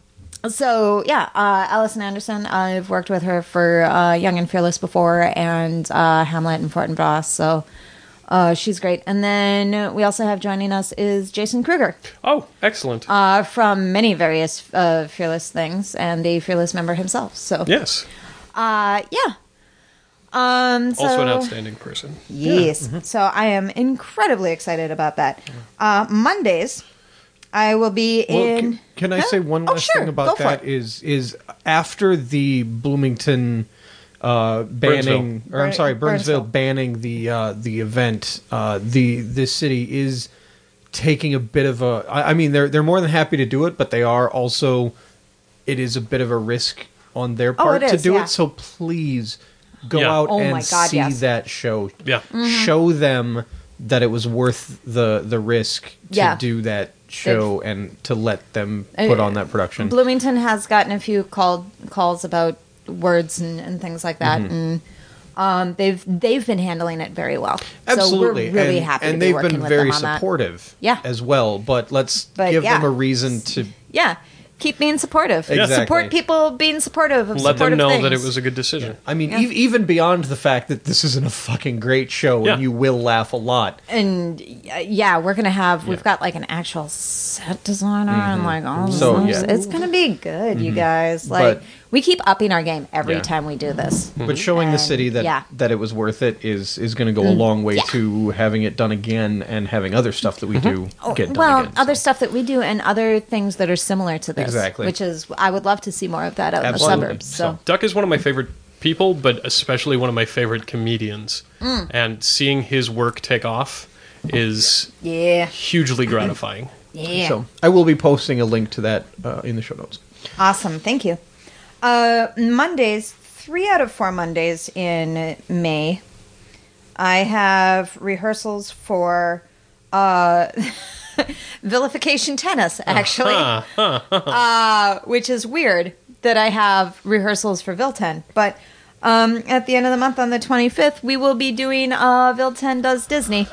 so yeah, uh, Allison Anderson. I've worked with her for uh, Young and Fearless before, and uh, Hamlet and Fortinbras. So uh, she's great. And then we also have joining us is Jason Kruger Oh, excellent. uh, from many various uh, Fearless things, and a Fearless member himself. So yes. uh, yeah. Um, so, Also an outstanding person. Yes. So I am incredibly excited about that. Uh, Mondays, I will be Well, in. can, can I Huh? say one Oh, last sure. thing about Go for that? it. Is is after the Bloomington uh, banning, or I'm Burn- sorry, Burnsville, Burnsville. banning the uh, the event, uh, the this city is taking a bit of a. I, I mean, they're they're more than happy to do it, but they are also it is a bit of a risk on their Oh, part it to is, do yeah. it. So please go Yeah. out Oh and my God, see yes. that show. Yeah. Show them that it was worth the the risk to Yeah. do that show and to let them put on that production. Bloomington has gotten a few called calls about words and, and things like that, Mm-hmm. and um, they've they've been handling it very well. Absolutely, so we're really and, happy and to be they've working been with very them on that. supportive, Yeah. as well. But let's But give yeah. them a reason to. Yeah, keep being supportive. Exactly. Support people being supportive of Let them supportive know things. that it was a good decision. I mean, Yeah. ev- even beyond the fact that this isn't a fucking great show Yeah. and you will laugh a lot. And uh, yeah, we're gonna have we've got like an actual set designer and like all this So, stuff. yeah. It's gonna be good, you guys. Like But- we keep upping our game every Yeah. time we do this. But showing the And, city that yeah. that it was worth it is is going to go a long way yeah. to having it done again and having other stuff that we do get done well, again. other so. stuff that we do and other things that are similar to this. Exactly. Which is I would love to see more of that out Absolutely. in the suburbs. So, Duck is one of my favorite people, but especially one of my favorite comedians. Mm. And seeing his work take off is yeah. hugely gratifying. Yeah. So I will be posting a link to that uh, in the show notes. Awesome. Thank you. Uh, Mondays, three out of four Mondays in May, I have rehearsals for uh, vilification tennis, actually, uh, which is weird that I have rehearsals for Vilten. But um, at the end of the month on the twenty-fifth, we will be doing uh, Vilten Does Disney,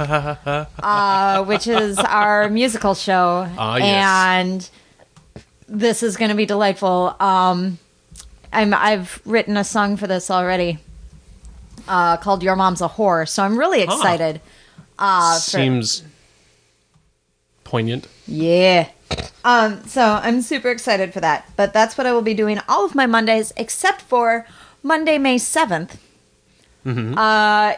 uh, which is our musical show. Ah, yes. And this is going to be delightful. Um, I'm, I've written a song for this already uh, called Your Mom's a Whore, so I'm really excited. Uh, for- Seems poignant. Yeah. Um, so I'm super excited for that. But that's what I will be doing all of my Mondays, except for Monday, May seventh. Uh,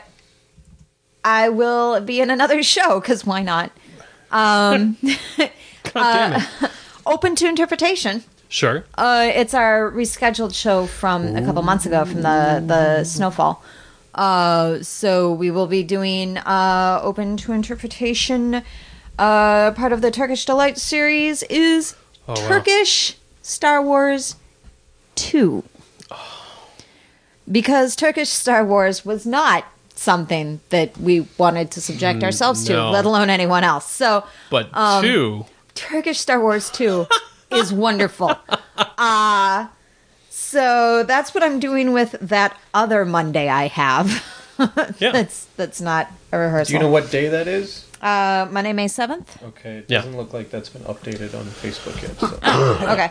I will be in another show, because why not? Um, God damn it. open to interpretation. Sure. Uh, it's our rescheduled show from a couple months ago from the, the Snowfall. Uh, so we will be doing uh, open to interpretation. Uh, part of the Turkish Delight series is Oh, wow. Turkish Star Wars two. Because Turkish Star Wars was not something that we wanted to subject ourselves to, no. let alone anyone else. So But um, two. Turkish Star Wars two is wonderful. Uh, so that's what I'm doing with that other Monday I have. Yeah. that's that's not a rehearsal. Do you know what day that is? Uh, Monday, May seventh? Okay, it Yeah. doesn't look like that's been updated on Facebook yet. So. Okay.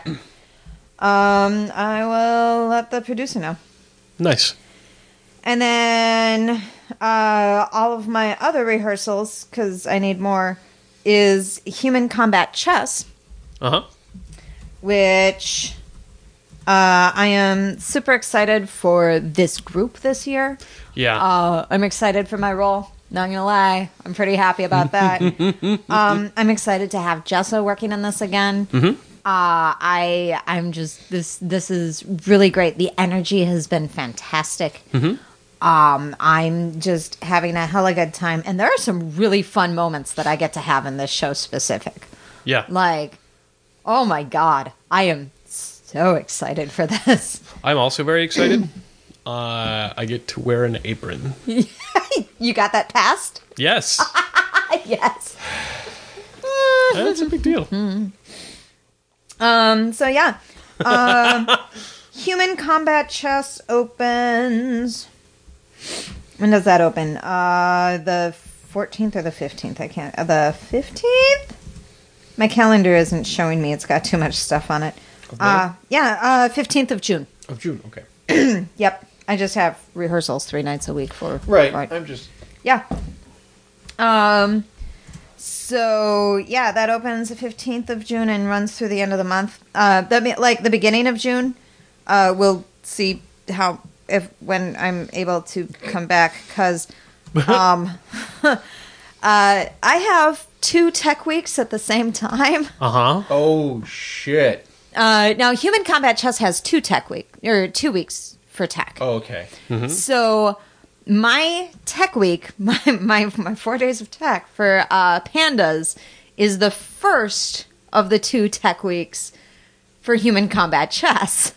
Um, I will let the producer know. Nice. And then uh, all of my other rehearsals, because I need more, is Human Combat Chess, Uh huh. which uh, I am super excited for this group this year. Yeah. Uh, I'm excited for my role. Not gonna lie, I'm pretty happy about that. um, I'm excited to have Jessa working on this again. Uh, I I'm just this this is really great. The energy has been fantastic. Um, I'm just having a hella good time, and there are some really fun moments that I get to have in this show specific. yeah. Like, oh my god, I am so excited for this. I'm also very excited. uh, I get to wear an apron. You got that passed? Yes. Yes. That's a big deal. Um, so yeah. Um, Human Combat Chess opens. When does that open? Uh, the fourteenth or the fifteenth? I can't. Uh, the fifteenth? My calendar isn't showing me. It's got too much stuff on it. Uh, yeah, uh, fifteenth of June. Of June, okay. Yep. I just have rehearsals three nights a week for. Right. for- I'm just. Yeah. Um. So yeah, that opens the fifteenth of June and runs through the end of the month. Uh, that me- like the beginning of June. Uh, we'll see how if when I'm able to come back because, um, uh, I have two tech weeks at the same time. Uh huh. Oh shit. Uh, now Human Combat Chess has two tech week or two weeks for tech. Oh, okay. So my tech week, my, my my four days of tech for uh, Pandas is the first of the two tech weeks for Human Combat Chess.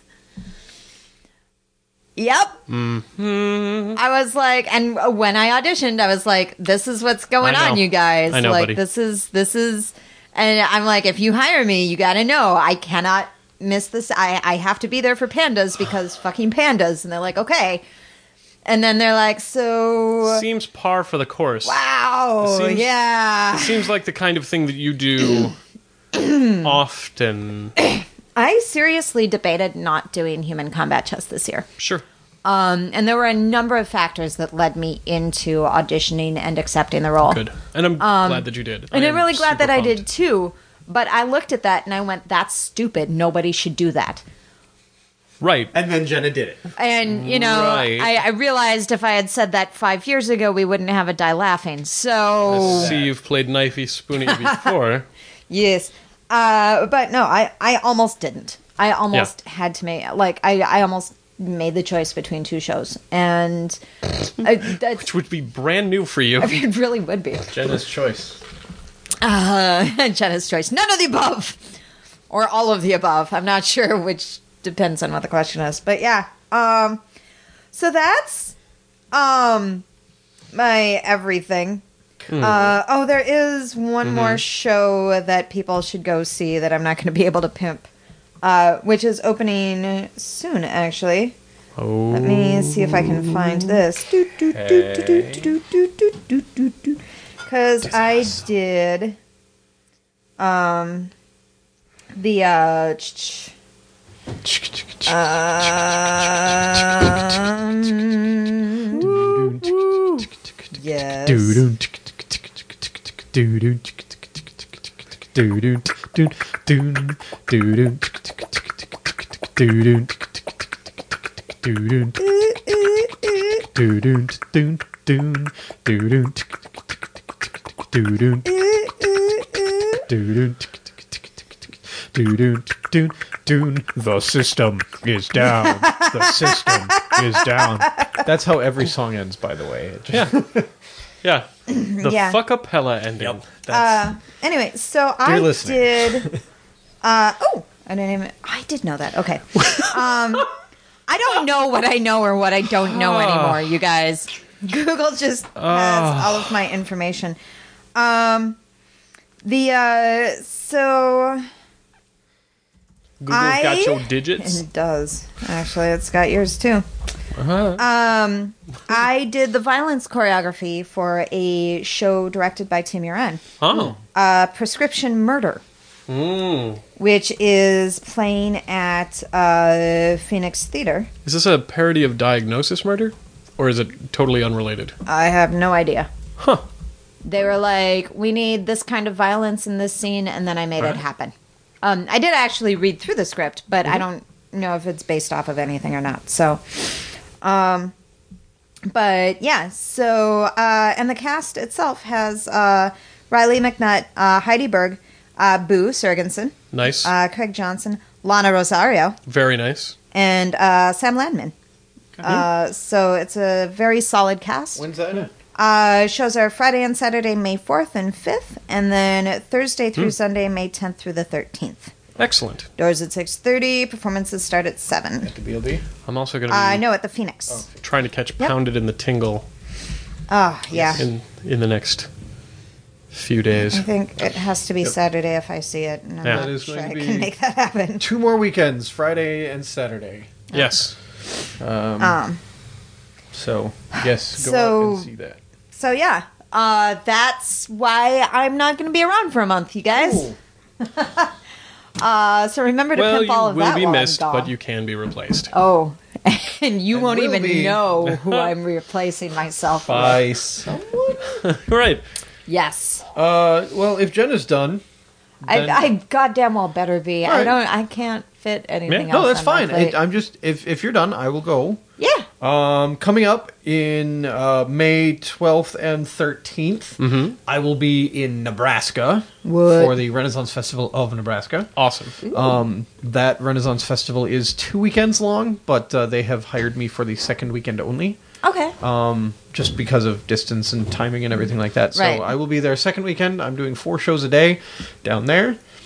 Yep. Mm-hmm. I was like, and when I auditioned, I was like, this is what's going I know. on, you guys. I know, like, buddy. this is, this is, and I'm like, if you hire me, you got to know I cannot miss this. I, I have to be there for pandas because fucking pandas. And they're like, okay. And then they're like, so. Seems par for the course. Wow. Seems- yeah. Seems like the kind of thing that you do often. I seriously debated not doing Human Combat Chess this year. Sure. Um, and there were a number of factors that led me into auditioning and accepting the role. Good. And I'm glad that you did. And I I'm am really glad super that I pumped. did too. But I looked at that and I went, that's stupid. Nobody should do that. Right. And then Jenna did it. And, you know, Right. I, I realized if I had said that five years ago, we wouldn't have a die laughing. So, See, you've played knifey spoony before. yes. Uh, but no, I, I almost didn't. I almost had to make, like, I, I almost made the choice between two shows. And I, that, Which would be brand new for you. it really would be. Jenna's choice. Uh, Jenna's choice. None of the above. Or all of the above. I'm not sure which depends on what the question is. But yeah. Um, so that's um, my everything. Uh, oh, there is one Mm-hmm. more show that people should go see that I'm not going to be able to pimp. Uh, which is opening soon, actually. Oh. Let me see if I can find this. Because I did um, the uh, ch- ch- um, yes. The system is down. The system is down. That's how every song ends, by the way. It just- Yeah. Yeah. The Yeah. fuck upella ending. Yep. That's, Uh, anyway, so I listener. did. Uh, oh, I didn't even. I did know that. Okay. Um, I don't know what I know or what I don't know anymore, you guys. Google just has all of my information. Um, the uh, so Google's I- got your digits. it does actually. It's got yours too. Uh-huh. Um, I did the violence choreography for a show directed by Tim Uran, Oh. uh, Prescription Murder, Mm. which is playing at uh, Phoenix Theater. Is this a parody of Diagnosis Murder? Or is it totally unrelated? I have no idea. Huh. They were like, we need this kind of violence in this scene, and then I made Right. it happen. Um, I did actually read through the script, but Mm-hmm. I don't know if it's based off of anything or not. So, um, but yeah, so, uh, and the cast itself has uh, Riley McNutt, uh, Heidi Berg, uh, Boo Sergensen, Nice. uh, Craig Johnson, Lana Rosario, Very nice. and uh, Sam Landman. Uh, so it's a very solid cast. when's that? Uh, shows are Friday and Saturday, May fourth and fifth, and then Thursday through Hmm. Sunday, May tenth through the thirteenth. Excellent. Doors at six thirty, performances start at seven. At the B L D? I'm also going to be Uh, no, at the Phoenix. trying to catch Yep. Pounded in the Tingle Oh, yeah. in in the next few days. I think it has to be Saturday if I see it, and I'm Yeah. not That is sure going I to be- can make that happen. Two more weekends, Friday and Saturday. Yes. Um, Um, so, yes, go So- out and see that. so yeah, uh, that's why I'm not going to be around for a month, you guys. Ooh. Uh, so remember to Well, pimp you all of will that be while I'm missed, gone. but you can be replaced. Oh, and you And won't will even be. know who I'm replacing myself with. By someone? Right. Yes. Uh, well, if Jenna's done, I, then- I goddamn well better be. I Alright. don't. I can't fit anything Yeah. else. no, that's on my fine. plate. It, I'm just if if you're done, I will go. yeah. Um, coming up in uh, May twelfth and thirteenth, I will be in Nebraska What? for the Renaissance Festival of Nebraska. Awesome. Um, that Renaissance Festival is two weekends long, but uh, they have hired me for the second weekend only, Okay. um, just because of distance and timing and everything like that. So Right. I will be there second weekend. I'm doing four shows a day down there.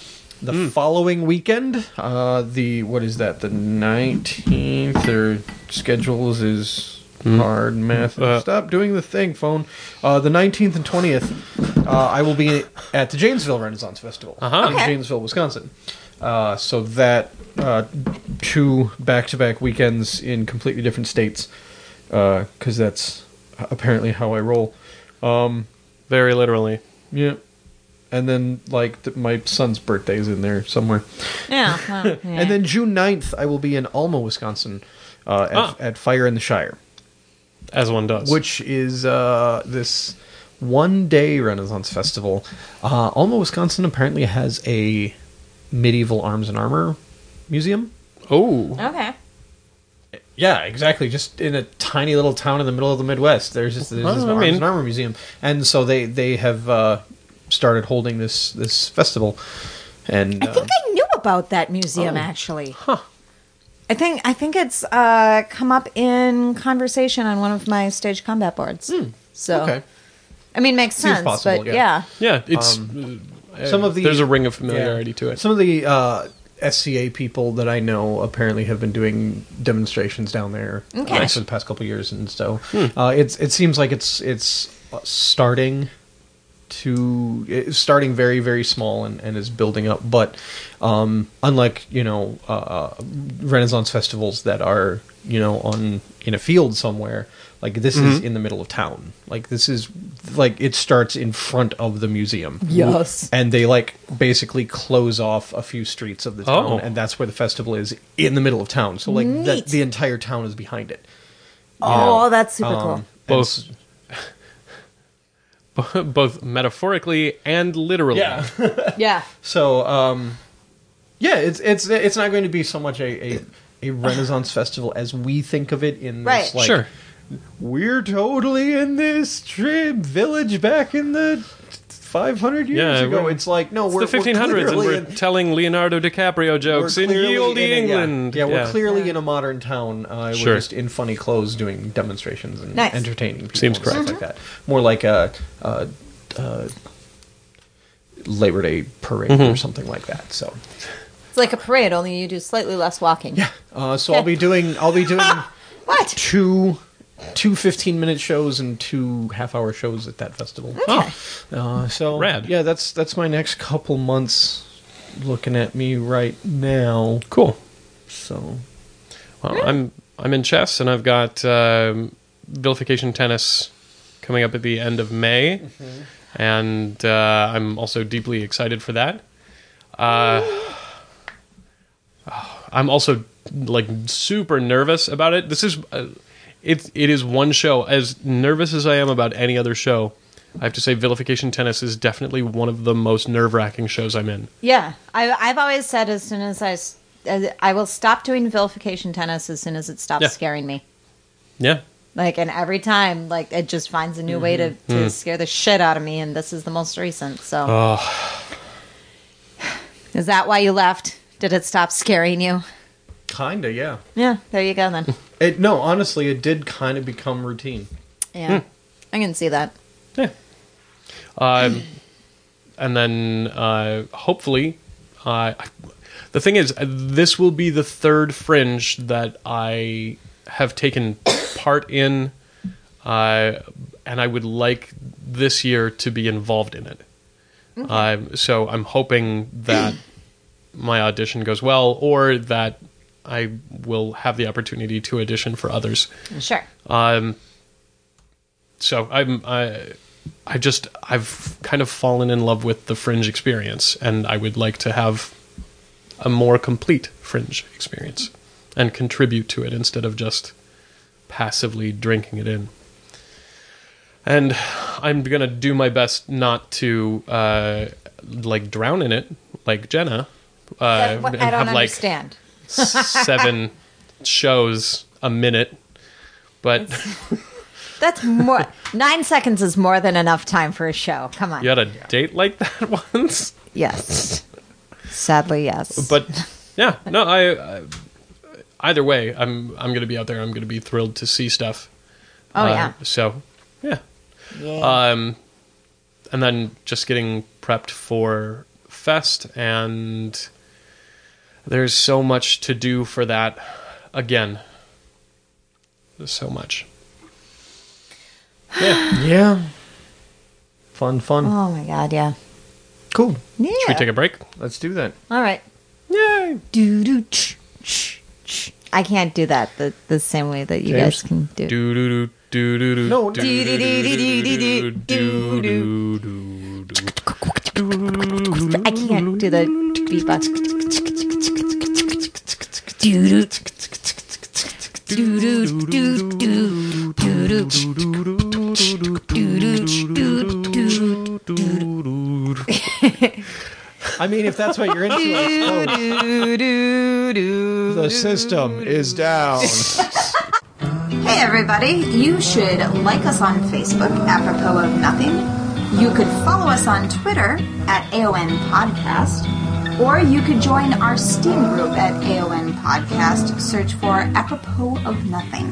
the following weekend, uh, the what is that? The nineteenth. Their schedules is hard math. Uh. Stop doing the thing, phone. Uh, the nineteenth and twentieth, uh, I will be at the Janesville Renaissance Festival Uh-huh. in Okay. Janesville, Wisconsin. Uh, so that uh, two back-to-back weekends in completely different states, because that's apparently how I roll. Very literally. Yeah. And then, like, th- my son's birthday is in there somewhere. Yeah. Well, yeah. And then June ninth, I will be in Alma, Wisconsin, uh, at, Ah. at Fire in the Shire, As one does. which is uh, this one-day Renaissance festival. Uh, Alma, Wisconsin apparently has a medieval arms and armor museum. Oh. Okay. Yeah, exactly. Just in a tiny little town in the middle of the Midwest, there's just there's this Well, I arms mean- and armor museum, and so they they have uh, started holding this this festival. And I think uh, I knew about that museum Oh. actually. Huh. I think I think it's uh, come up in conversation on one of my stage combat boards. So okay. I mean, makes Seems sense, possible, but yeah. yeah. Yeah, it's Um, uh, some of the- there's a ring of familiarity Yeah. to it. Some of the uh, S C A people that I know apparently have been doing demonstrations down there uh, Okay. for the past couple of years, and so uh, it's it seems like it's it's uh, starting to it's starting very very small and, and is building up. But um, unlike you know uh, Renaissance festivals that are you know on in a field somewhere. Like this is in the middle of town. Like this is like it starts in front of the museum. Yes. And they like basically close off a few streets of the town, Oh. and that's where the festival is in the middle of town. So like that, Neat. the entire town is behind it. You Oh, know, that's super um, cool. and Both- s- Both metaphorically and literally. Yeah. Yeah. So um, yeah, it's it's it's not going to be so much a, a, a Renaissance festival as we think of it in this Right. like Sure. we're totally in this trib village back in the five hundred years Yeah, ago. we're- It's like no, It's we're the fifteen hundreds, and we're we're clearly in- telling Leonardo DiCaprio jokes in clearly ye olde in a- yeah. England. Yeah, we're clearly in a modern town. Uh, Sure. We're just in funny clothes doing demonstrations and Nice. entertaining people Seems and stuff correct. like that. More like a, a, a Labor Day parade Mm-hmm. or something like that. So It's like a parade, only you do slightly less walking. yeah, uh, so I'll be doing I'll be doing What? two two fifteen minute shows and two half hour shows at that festival. Oh, Uh, so Rad. yeah, that's that's my next couple months. Looking at me right now. cool. So Well, I'm I'm in chess, and I've got um, vilification tennis coming up at the end of May, and uh, I'm also deeply excited for that. Uh, I'm also like super nervous about it. This is uh, it. It is one show. As nervous as I am about any other show, I have to say vilification tennis is definitely one of the most nerve wracking shows I'm in. Yeah, I, I've always said as soon as I, s- as- I will stop doing vilification tennis as soon as it stops Yeah. scaring me. Yeah. Like, and every time, like, it just finds a new way to, to scare the shit out of me, and this is the most recent. So, Oh, is that why you left? Did it stop scaring you? kinda, yeah. Yeah, there you go then. It no, honestly, it did kind of become routine. Yeah, I can see that. yeah. Um, and then uh, hopefully, uh, the thing is, uh, this will be the third Fringe that I have taken part in, uh, and I would like this year to be involved in it. Um, so I'm hoping that my audition goes well, or that I will have the opportunity to audition for others. Sure. Um, so I'm I, I just I've kind of fallen in love with the Fringe experience, and I would like to have a more complete Fringe experience and contribute to it instead of just passively drinking it in. And I'm gonna do my best not to uh, like drown in it like Jenna. Uh, That- what- and I don't have like understand. seven shows a minute, but That's more. Nine seconds is more than enough time for a show. Come on. you had a date like that once. Yes. Sadly, yes. But yeah, no, I, I either way, I'm I'm gonna be out there. I'm gonna be thrilled to see stuff. oh Uh, yeah. So yeah. Yeah. Um, and then just getting prepped for Fest, and there's so much to do for that. Again, there's so much. Yeah. Yeah. Fun, fun. Oh my god, yeah. Cool. Yeah. Should we take a break? Let's do that. All right. Yay! Do do ch ch ch. I can't do that the the same way that you James? guys can do. Do do do do do do. No, do do, do do do do do do do. I can't do the beatbox. Do do do do do do do do do do. I mean, if that's what you're into, I suppose. Do, do, do, The system is down. Hey everybody, you should like us on Facebook, apropos of nothing. You could follow us on Twitter at A O N Podcast, or you could join our Steam group at A O N Podcast. Search for apropos of nothing.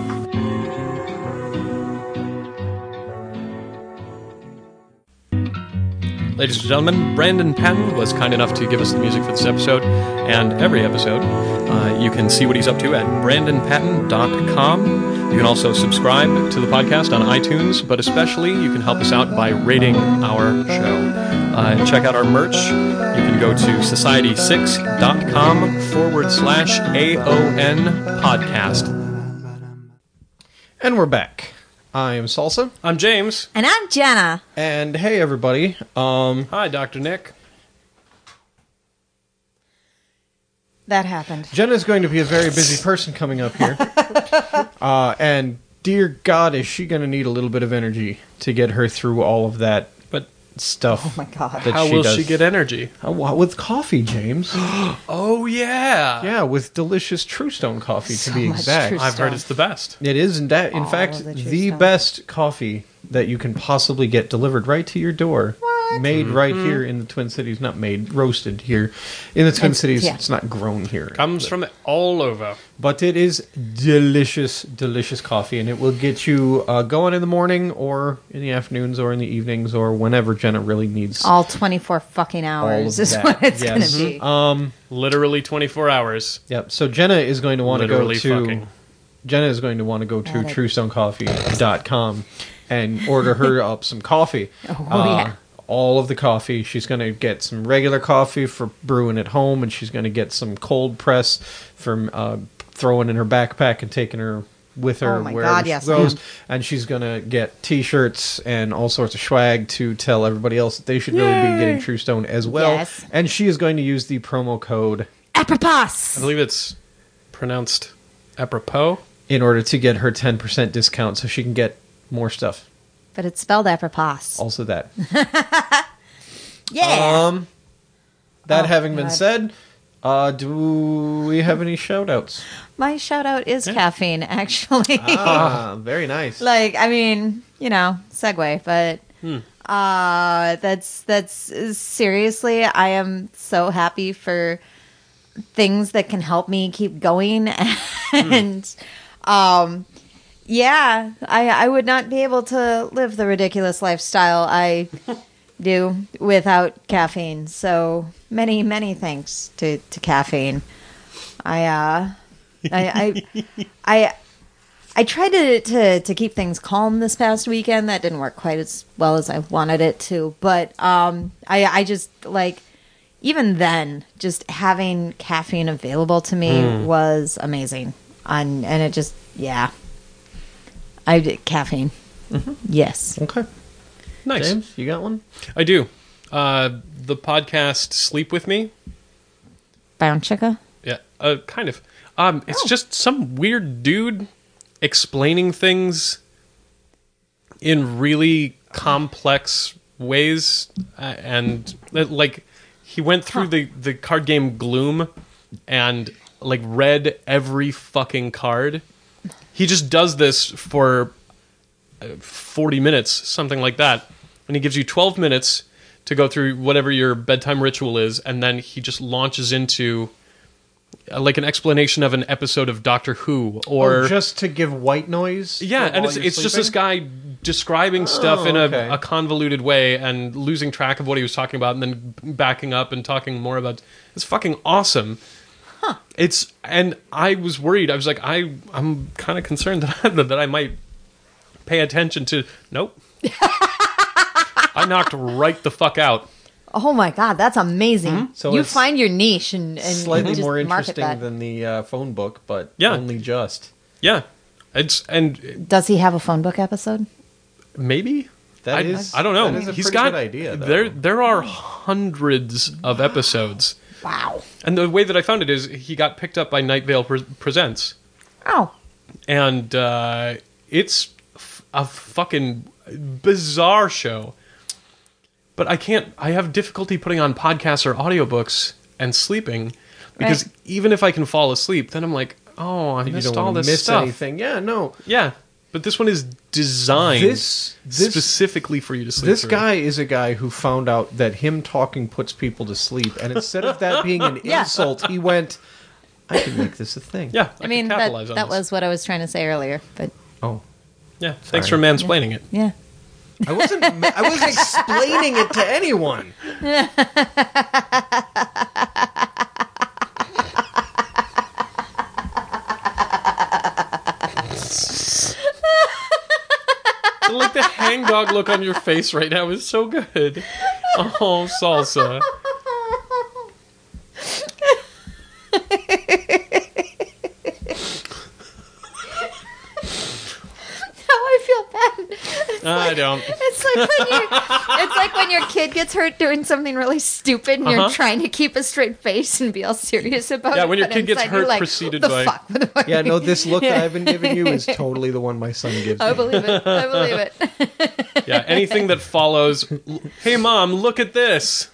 Ladies and gentlemen, Brandon Patton was kind enough to give us the music for this episode and every episode. Uh, you can see what he's up to at brandon patton dot com. You can also subscribe to the podcast on iTunes, but especially you can help us out by rating our show. Uh, check out our merch. You can go to society six dot com forward slash A O N podcast. And we're back. I am Salsa. I'm James. And I'm Jenna. And hey, everybody. Um, Hi, Doctor Nick. That happened. Jenna's going to be a very busy person coming up here. uh, and dear God, is she going to need a little bit of energy to get her through all of that But stuff. Oh my God. that how she will does. she get energy? Uh, wha- with coffee, James. Oh, yeah. Yeah, with delicious True Stone coffee, So to be much exact. True I've heard Stone. it's the best. It is, in, da- in All fact, of the the, True Stone. best coffee that you can possibly get delivered right to your door. Made right here in the Twin Cities. Not made, roasted here in the Twin And- Cities. yeah. It's not grown here. Comes from all over. But it is delicious, delicious coffee, and it will get you uh, going in the morning or in the afternoons or in the evenings or whenever Jenna really needs All twenty-four fucking all hours of is that. what it's Yes. going to be. Um, Literally twenty-four hours. yep. So Jenna is going to want to go Literally to fucking. Jenna is going to want to go to Got it. true stone coffee dot com and order her up some coffee. Oh, Uh, yeah. All of the coffee. She's going to get some regular coffee for brewing at home, and she's going to get some cold press from uh, throwing in her backpack and taking her with her Oh my wherever God, she yes, goes. ma'am. And she's going to get T-shirts and all sorts of swag to tell everybody else that they should really be getting True Stone as well. Yes. And she is going to use the promo code I Apropos. believe it's pronounced apropos. in order to get her ten percent discount so she can get more stuff. But it's spelled apropos. Also that. Yeah. Um, that Oh, having been God. said, uh, do we have any shout-outs? My shout out is caffeine, actually. Ah, very nice. Like, I mean, you know, segue, but Hmm. uh that's that's seriously, I am so happy for things that can help me keep going and um yeah, I I would not be able to live the ridiculous lifestyle I do without caffeine. So many many thanks to to caffeine. I uh I I I I tried to, to to keep things calm this past weekend. That didn't work quite as well as I wanted it to. But um, I I just like even then, just having caffeine available to me was amazing. And and it just yeah, I did caffeine. Yes. Okay. Nice. James, you got one? I do. Uh, the podcast Sleep With Me. Brown chica. Yeah, uh, kind of. Um, it's just some weird dude explaining things in really complex ways, uh, and uh, like he went through the the card game Gloom and like read every fucking card. He just does this for uh, forty minutes, something like that, and he gives you twelve minutes to go through whatever your bedtime ritual is, and then he just launches into uh, like an explanation of an episode of Doctor Who, or or just to give white noise. yeah, for and while it's you're it's just this sleeping? guy describing stuff in a, okay. a convoluted way and losing track of what he was talking about, and then backing up and talking more about. It's fucking awesome. It's and I was worried. I was like, I I'm kind of concerned that I, that I might pay attention to. Nope. I knocked right the fuck out. Oh my god, that's amazing! So you it's find your niche and, and Slightly just more market interesting that. than the uh, phone book, but Yeah. only just. Yeah, it's and Does he have a phone book episode? maybe That I, is- I don't know. that is a He's pretty got good idea, though. there. There are hundreds of episodes, Wow. and the way that I found it is he got picked up by Night Vale Pre- Presents, Oh, and uh, it's f- a fucking bizarre show. But I can't. I have difficulty putting on podcasts or audiobooks and sleeping because Right. even if I can fall asleep, then I'm like, oh, I You missed don't all want to this miss stuff. anything. Yeah, no. Yeah, but this one is designed This- this- specifically for you to sleep. This through. guy is a guy who found out that him talking puts people to sleep, and instead of that being an Yeah. insult, he went, "I can make this a thing." Yeah, I, mean can that capitalize on that this. was what I was trying to say earlier, but Oh, Yeah, thanks Sorry. for mansplaining it. yeah. I wasn't. I wasn't explaining it to anyone. Like the hangdog look on your face right now is so good. Oh, salsa. Now I feel bad. I don't. It's like when you it's like when your kid gets hurt doing something really stupid and you're Uh-huh. trying to keep a straight face and be all serious about it. Yeah, when your but kid gets inside you're hurt like, preceded the by- fuck? What am I Yeah, no. doing?" This look Yeah. that I've been giving you is totally the one my son gives I me. believe it. I believe it. Yeah, anything that follows, hey mom, look at this.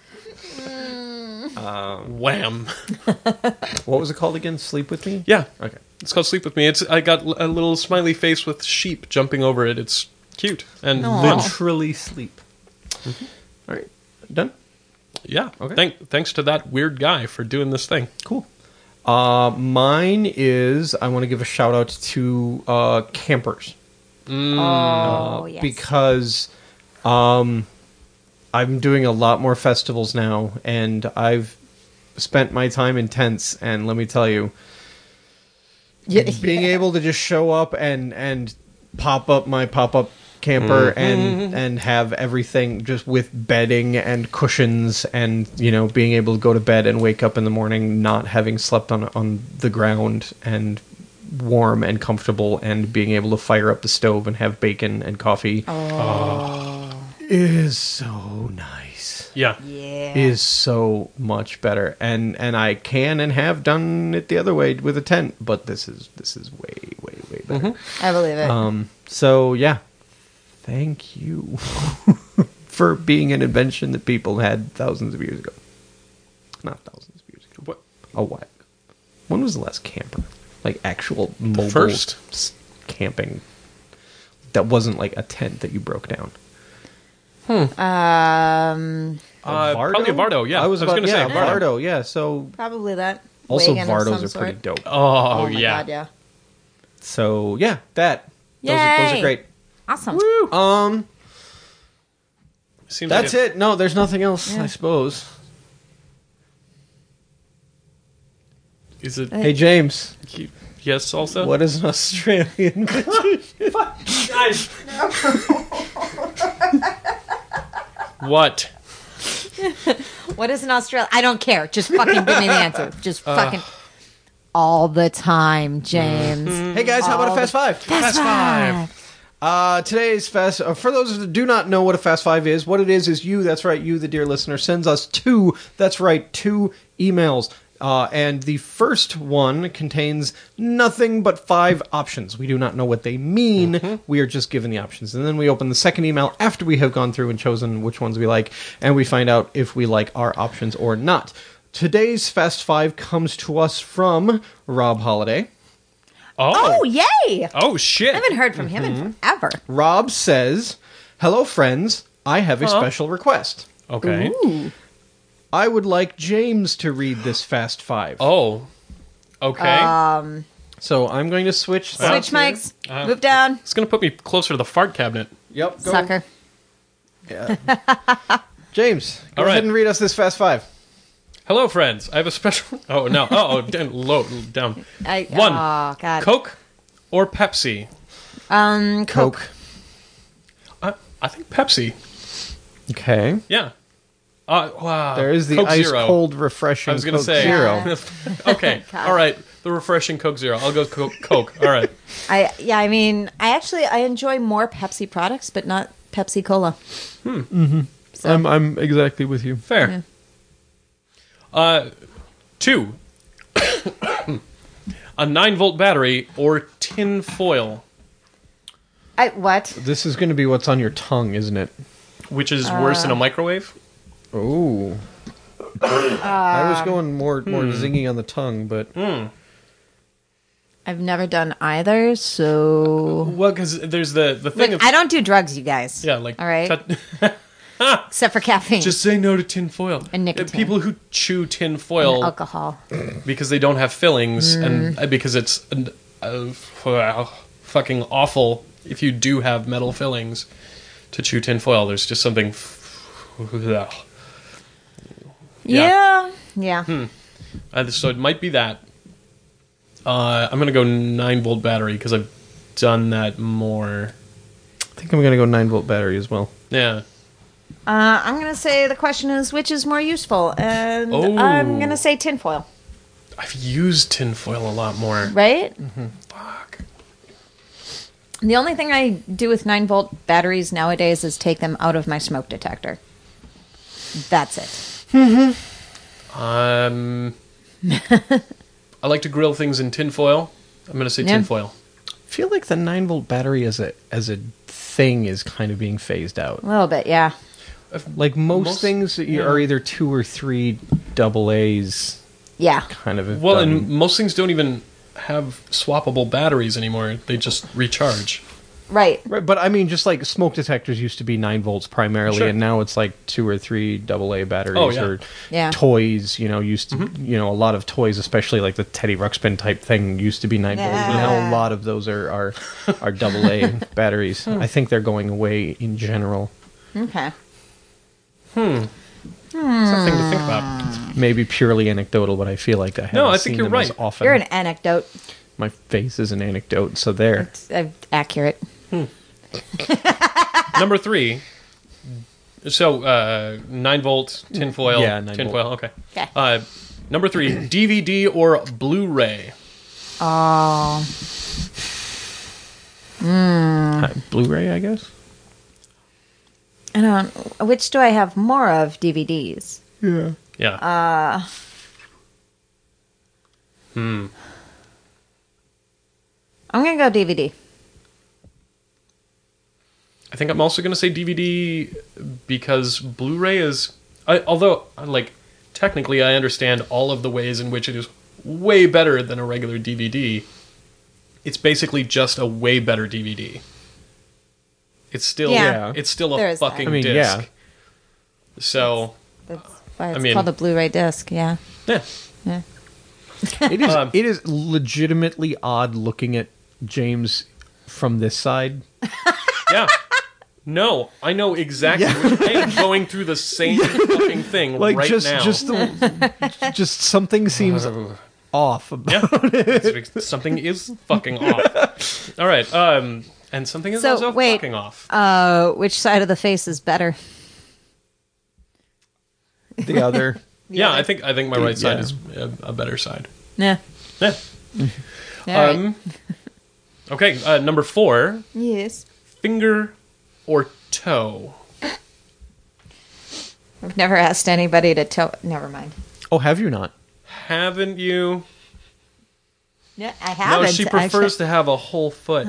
Um, Wham. What was it called again? Sleep with me. Yeah, Okay. it's called Sleep With Me. It's I got a little smiley face with sheep jumping over it. It's cute and Aw. fun. Literally sleep. All right. Done. Yeah. Okay. Thank, thanks to that weird guy for doing this thing. Cool. Uh, mine is I want to give a shout out to uh, campers. Oh, yes. Because um, I'm doing a lot more festivals now, and I've spent my time in tents, and let me tell you, Yeah, being yeah. able to just show up and and pop up my pop up camper and and have everything just with bedding and cushions, and you know being able to go to bed and wake up in the morning not having slept on on the ground, and warm and comfortable, and being able to fire up the stove and have bacon and coffee is so nice. Yeah. Yeah. Is so much better, and and I can and have done it the other way with a tent, but this is this is way way way better. I believe it. Um, so yeah, thank you for being an invention that people had thousands of years ago. Not thousands of years ago. What? A while ago. When was the last camper? Like actual mobile first? s- camping that wasn't like a tent that you broke down. um, Uh, probably a Vardo, yeah. I was, I was about, gonna say yeah, Vardo. Vardo, yeah. So probably that. also wagon of Vardos some are sort. pretty dope. Oh, Oh my yeah. god, yeah. So yeah, that those are, those are Yay. great. Awesome. Um, Seems that's like it. No, there's nothing else. Yeah. I suppose. Is it? Hey James, Yes, also. what is an Australian? Guys. What? What is an Australia? I don't care. Just fucking give me the answer. Just fucking all the time, James. Hey guys, how about a All Fast Five? Fast Five. Uh, today's Fast... Uh, for those that do not know what a Fast Five is, what it is is you, that's right, you, the dear listener, sends us two, that's right, two emails. Uh, and the first one contains nothing but five options. We do not know what they mean. We are just given the options. And then we open the second email after we have gone through and chosen which ones we like, and we find out if we like our options or not. Today's Fast Five comes to us from Rob Holiday. Oh. Oh, yay! Oh, shit. I haven't heard from him in forever. Rob says, "Hello, friends. I have a special request. Okay. Ooh. I would like James to read this Fast Five. Oh. Okay. So I'm going to switch. Switch spots here. mics. Uh, Move down. it's going to put me closer to the fart cabinet. Yep. Go. Sucker. James, go All ahead right. and read us this Fast Five. Hello, friends. I have a special... Oh, no. Oh, down, low, down. I, One. Oh, God. Coke or Pepsi? Um, Coke. I, I think Pepsi. Okay. Yeah. Uh, wow. There is the Coke ice Zero. cold, refreshing I was going to Coke say. Zero. Okay. God. All right. The refreshing Coke Zero. I'll go Coke. Coke. All right. I yeah, I mean, I actually I enjoy more Pepsi products, but not Pepsi Cola. Hmm. Mm-hmm. So, I'm I'm exactly with you. Fair. Yeah. Uh, two. A nine volt battery or tin foil, I what? This is going to be what's on your tongue, isn't it? which is worse than a microwave. Oh. I was going more more zingy on the tongue, but I've never done either, so Well, because there's the the thing look, of I don't do drugs, you guys. yeah, like all right, cut- except for caffeine just say no to tin foil. And Uh, nicotine. People who chew tin and foil alcohol. because they don't have fillings Mm. and uh, because it's an, uh, wow, fucking awful if you do have metal fillings to chew tin foil. There's just something. Yeah, Yeah. yeah. Hmm. Uh, so it might be that. Uh, I'm gonna go nine volt battery because I've done that more. I think I'm going to go nine volt battery as well. Yeah. Uh, I'm gonna say the question is which is more useful, and Oh. I'm gonna say tinfoil. I've used tinfoil a lot more. Right? Fuck. The only thing I do with nine volt batteries nowadays is take them out of my smoke detector. That's it. Um, I like to grill things in tinfoil. I'm gonna say Yeah. tinfoil. I feel like the nine volt battery as a as a thing is kind of being phased out. A little bit, yeah. Like most, Most- things that you yeah. are either two or three double A's Yeah. kind of. have Well, done- and most things don't even have swappable batteries anymore. They just recharge. Right. Right, but I mean, just like smoke detectors used to be nine volts primarily, Sure. and now it's like two or three double A batteries. Oh, yeah. Or Yeah. toys, you know, used to, you know, a lot of toys, especially like the Teddy Ruxpin type thing, used to be nine volts. And now a Yeah. lot of those are are, are double A batteries. I think they're going away in general. Okay. Something to think about. Maybe purely anecdotal, but I feel like I haven't No, I think seen you're them as right. often. You're an anecdote. My face is an anecdote, so there. It's uh, accurate. Number three. So, uh, nine volt tinfoil. Yeah, nine tinfoil. Okay. Okay. Uh, number three, D V D or Blu-ray. Oh. Uh, Blu-ray, I guess. I don't. Which do I have more of? D V Ds. Yeah. Yeah. Uh. Hmm. I'm gonna go D V D. I think I'm also going to say D V D because Blu-ray is, I, although like technically I understand all of the ways in which it is way better than a regular D V D. It's basically just a way better D V D. It's still Yeah. it's still There a is that. fucking I mean, disc. yeah. So That's why it's I mean- called a Blu-ray disc. Yeah. yeah. Yeah. It is. Um, it is legitimately odd looking at James from this side. Yeah. No, I know exactly. What, I am going through the same fucking thing Like right just, now. just, the, just something seems off about. Yeah, It's- something is fucking off. All right, um, and something is So, also wait. fucking off. Uh, which side of the face is better? The other. Yeah, I think I think my right side Yeah. is a, a better side. Yeah. Yeah. All right. Um. Okay, uh, number four: Yes. finger or toe. I've never asked anybody to tell. Never mind. Oh, have you not? Haven't you? Yeah, I haven't. No, she prefers to have a whole foot.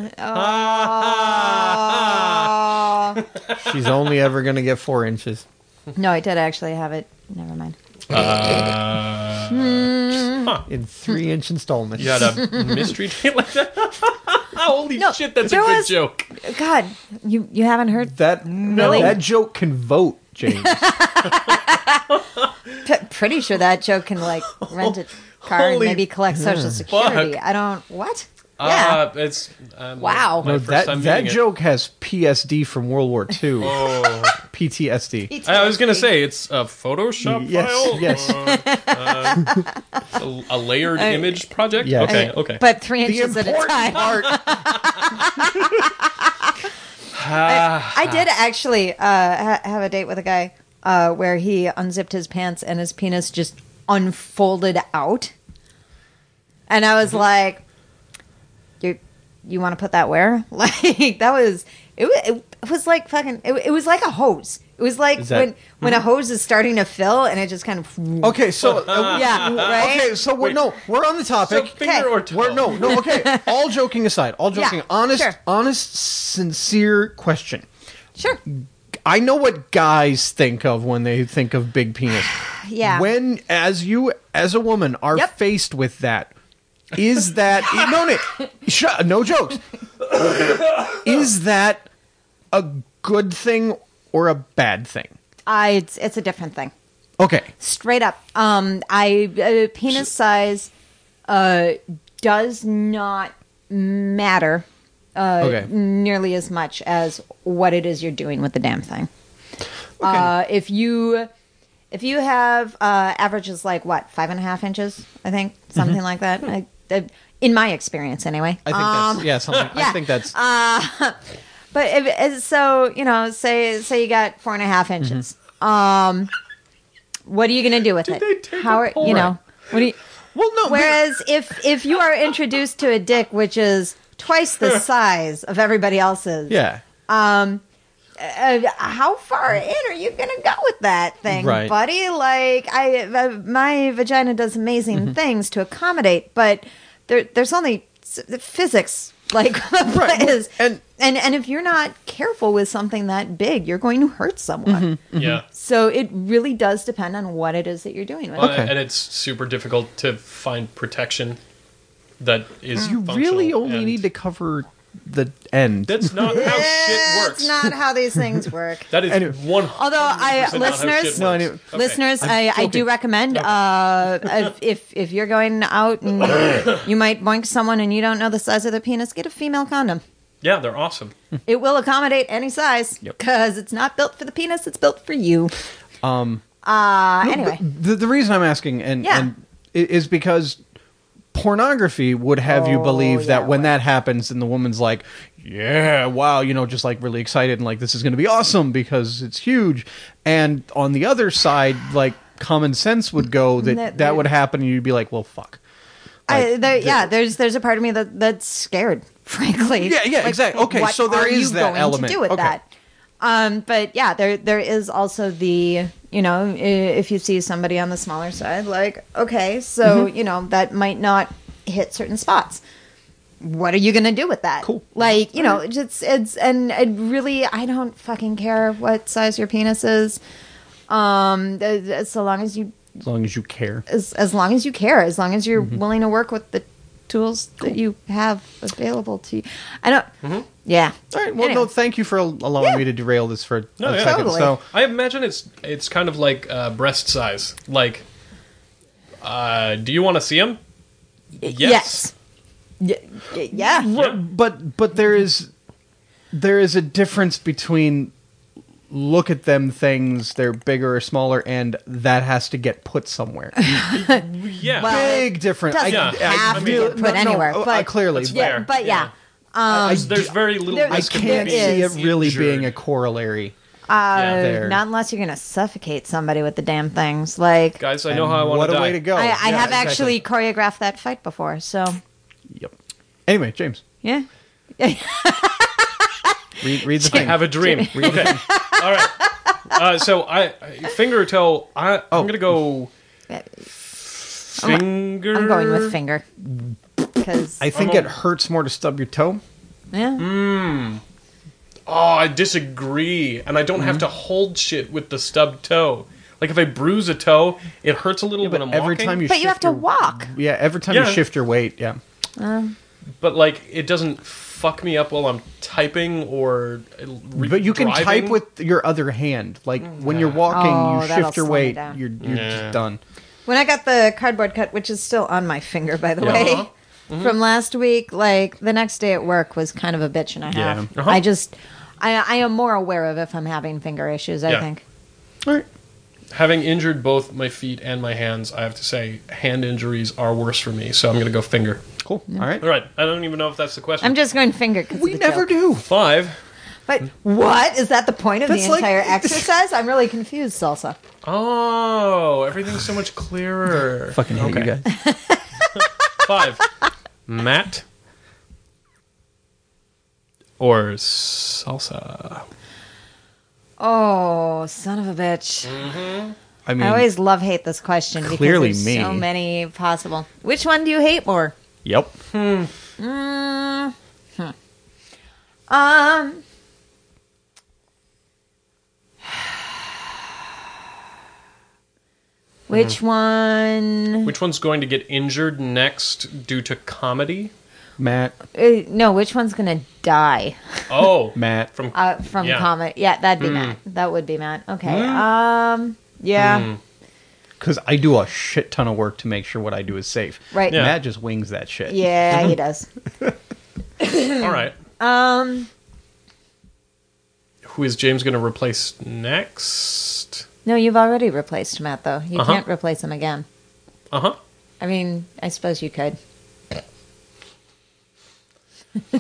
Oh. She's only ever going to get four inches. No, I did actually have it. Never mind. Uh, In three inch installments. you had a mystery date like that? Holy No, shit, that's a there good was- joke. God, you you haven't heard? That Really? that joke can vote, James. P- pretty sure that joke can like rent it. car and Holy maybe collect Social Security. fuck. I don't what? Yeah. Uh, it's um, Wow. My No, first that time that meeting it. joke has P S D from World War Two. Oh. P T S D. I I was gonna say it's a Photoshop Yes, file. yes. Uh, uh, a, a layered image project. Yes. Okay. Uh, Okay. But three The inches at a important time. part. I did actually uh, ha- have a date with a guy uh, where he unzipped his pants and his penis just unfolded out, and I was like, "You, you want to put that where?" Like that was it. Was, it was like fucking. It, it was like a hose. It was like Is that- when when a hose is starting to fill and it just kind of. Okay, so uh, Yeah. Right. okay, so we're, no, we're on the So topic. finger Okay. or toe? We're no, no. Okay, all joking aside, all joking. Yeah, honest, sure. honest, sincere question. Sure. I know what guys think of when they think of big penis. Yeah. When, as you, as a woman, are Yep. faced with that, is that no, no, shut, no jokes? Is that a good thing or a bad thing? I it's it's a different thing. Okay, Straight up. Um, I uh, penis size uh, does not matter uh, Okay. nearly as much as what it is you're doing with the damn thing. Uh, if you if you have uh, averages like what five and a half inches, I think something like that. I, I, in my experience, anyway. I think Um, that's yeah. Something, I yeah. think that's But if, if- so, you know, say say you got four and a half inches. Um, what are you going to do with Did it? they take How a are poll? you know? What do you? well, no. Whereas if if you are introduced to a dick which is twice the size of everybody else's, yeah. uh, how far in are you going to go with that thing, Right. buddy? Like, I, uh, my vagina does amazing Mm-hmm. things to accommodate, but there, there's only s- physics. Like, Right, well, is and- and and if you're not careful with something that big, you're going to hurt someone. Yeah. So it really does depend on what it is that you're doing with Well, it. Okay. And it's super difficult to find protection that is You functional, really only and need to cover the end. That's not how shit works. That's not how these things work. That is Anyway. one. Although I listeners, No, anyway. Okay. listeners, I, I do recommend uh, if, if if you're going out and you might boink someone and you don't know the size of their penis, get a female condom. Yeah, they're awesome. It will accommodate any size Yep. because it's not built for the penis; it's built for you. Um, Uh, anyway, the, the reason I'm asking and, Yeah. and i- is because pornography would have you Oh, believe yeah, that when well. that happens and the woman's like, yeah, wow, you know, just like really excited and like this is going to be awesome because it's huge. And on the other side, like common sense would go that That- that, would happen and you'd be like, well, fuck. I, Like, there, yeah, there's there's a part of me that that's scared, frankly. Yeah, yeah, exactly. Okay, what so there are is you that going element. to do with Okay. that? Um, but yeah, there there is also the you know i- if you see somebody on the smaller side, like okay, so Mm-hmm. you know that might not hit certain spots. What are you going to do with that? Cool. Like you know, it's it's and it really, I don't fucking care what size your penis is, um, th- th- so long as you as long as you care. as as long as you care, as long as you're Mm-hmm. willing to work with the tools that you have available to you. I don't. Yeah. All right. Well, Anyway. no, thank you for allowing Yeah. me to derail this for a No, yeah. second. Totally. So, I imagine it's it's kind of like uh, breast size. Like, uh, do you want to see them? Yes. Y- y- yeah. Yeah. but but there is there is a difference between look at them things, they're bigger or smaller, and that has to get put somewhere. Yeah. Well, Big difference. doesn't Yeah. have I to mean- get put no, no, anywhere. uh, but clearly, That's yeah, fair. but yeah. I, There's very little there- I risk of can't being see it is- really injured. being a corollary. Uh, there. not unless you're gonna suffocate somebody with the damn things. Like Guys, I know And how I want what to die. a way to go! I, I Yeah, have exactly. actually choreographed that fight before. So Yep. Anyway, James, yeah. read, read the I thing. have a dream. Okay. All right. Uh, so I finger or toe. I, Oh. I'm gonna go finger. I'm going with finger because I think I'm it a- hurts more to stub your toe. yeah. Oh, I disagree, and I don't have Mm-hmm. to hold shit with the stubbed toe. Like if I bruise a toe, it hurts a little But when I'm every walking. time you But you shift have to your- walk. Yeah, every time Yeah. you shift your weight, yeah. But like it doesn't fuck me up while I'm typing or. Re- But you can driving. type with your other hand. Like when you're walking, Oh, you that'll shift your slow me weight, down. you're you're Yeah. just done. When I got the cardboard cut, which is still on my finger, by the Yeah. way, Uh-huh. Mm-hmm. from last week, like the next day at work was kind of a bitch and a half. Yeah. Uh-huh. I just, I, I am more aware of if I'm having finger issues, I Yeah. think. All right. Having injured both my feet and my hands, I have to say hand injuries are worse for me. So I'm going to go finger. Cool. All right. All right. I don't even know if that's the question. I'm just going finger because We never do. Five. But what? Is that the point of That's the like- entire exercise? I'm really confused, Salsa. Oh, everything's so much clearer. Fucking hate Okay. you guys. Five. Matt or salsa? Oh, son of a bitch. I mean, I always love hate this question because Clearly there's me. so many possible. Which one do you hate more? yep. Mm, hmm. Um. Which one? Which one's going to get injured next due to comedy? Matt. Uh, no, which one's gonna die Oh, Matt. from uh, from Yeah. comedy? Yeah, that'd be Mm. Matt. That would be Matt. Okay. Um. Yeah. Mm. Because I do a shit ton of work to make sure what I do is safe. Right. Yeah. Matt just wings that shit. Yeah, he does. all right. Um. Who is James going to replace next? No, you've already replaced Matt, though. You Uh-huh. can't replace him again. Uh huh. I mean, I suppose you could. Uh,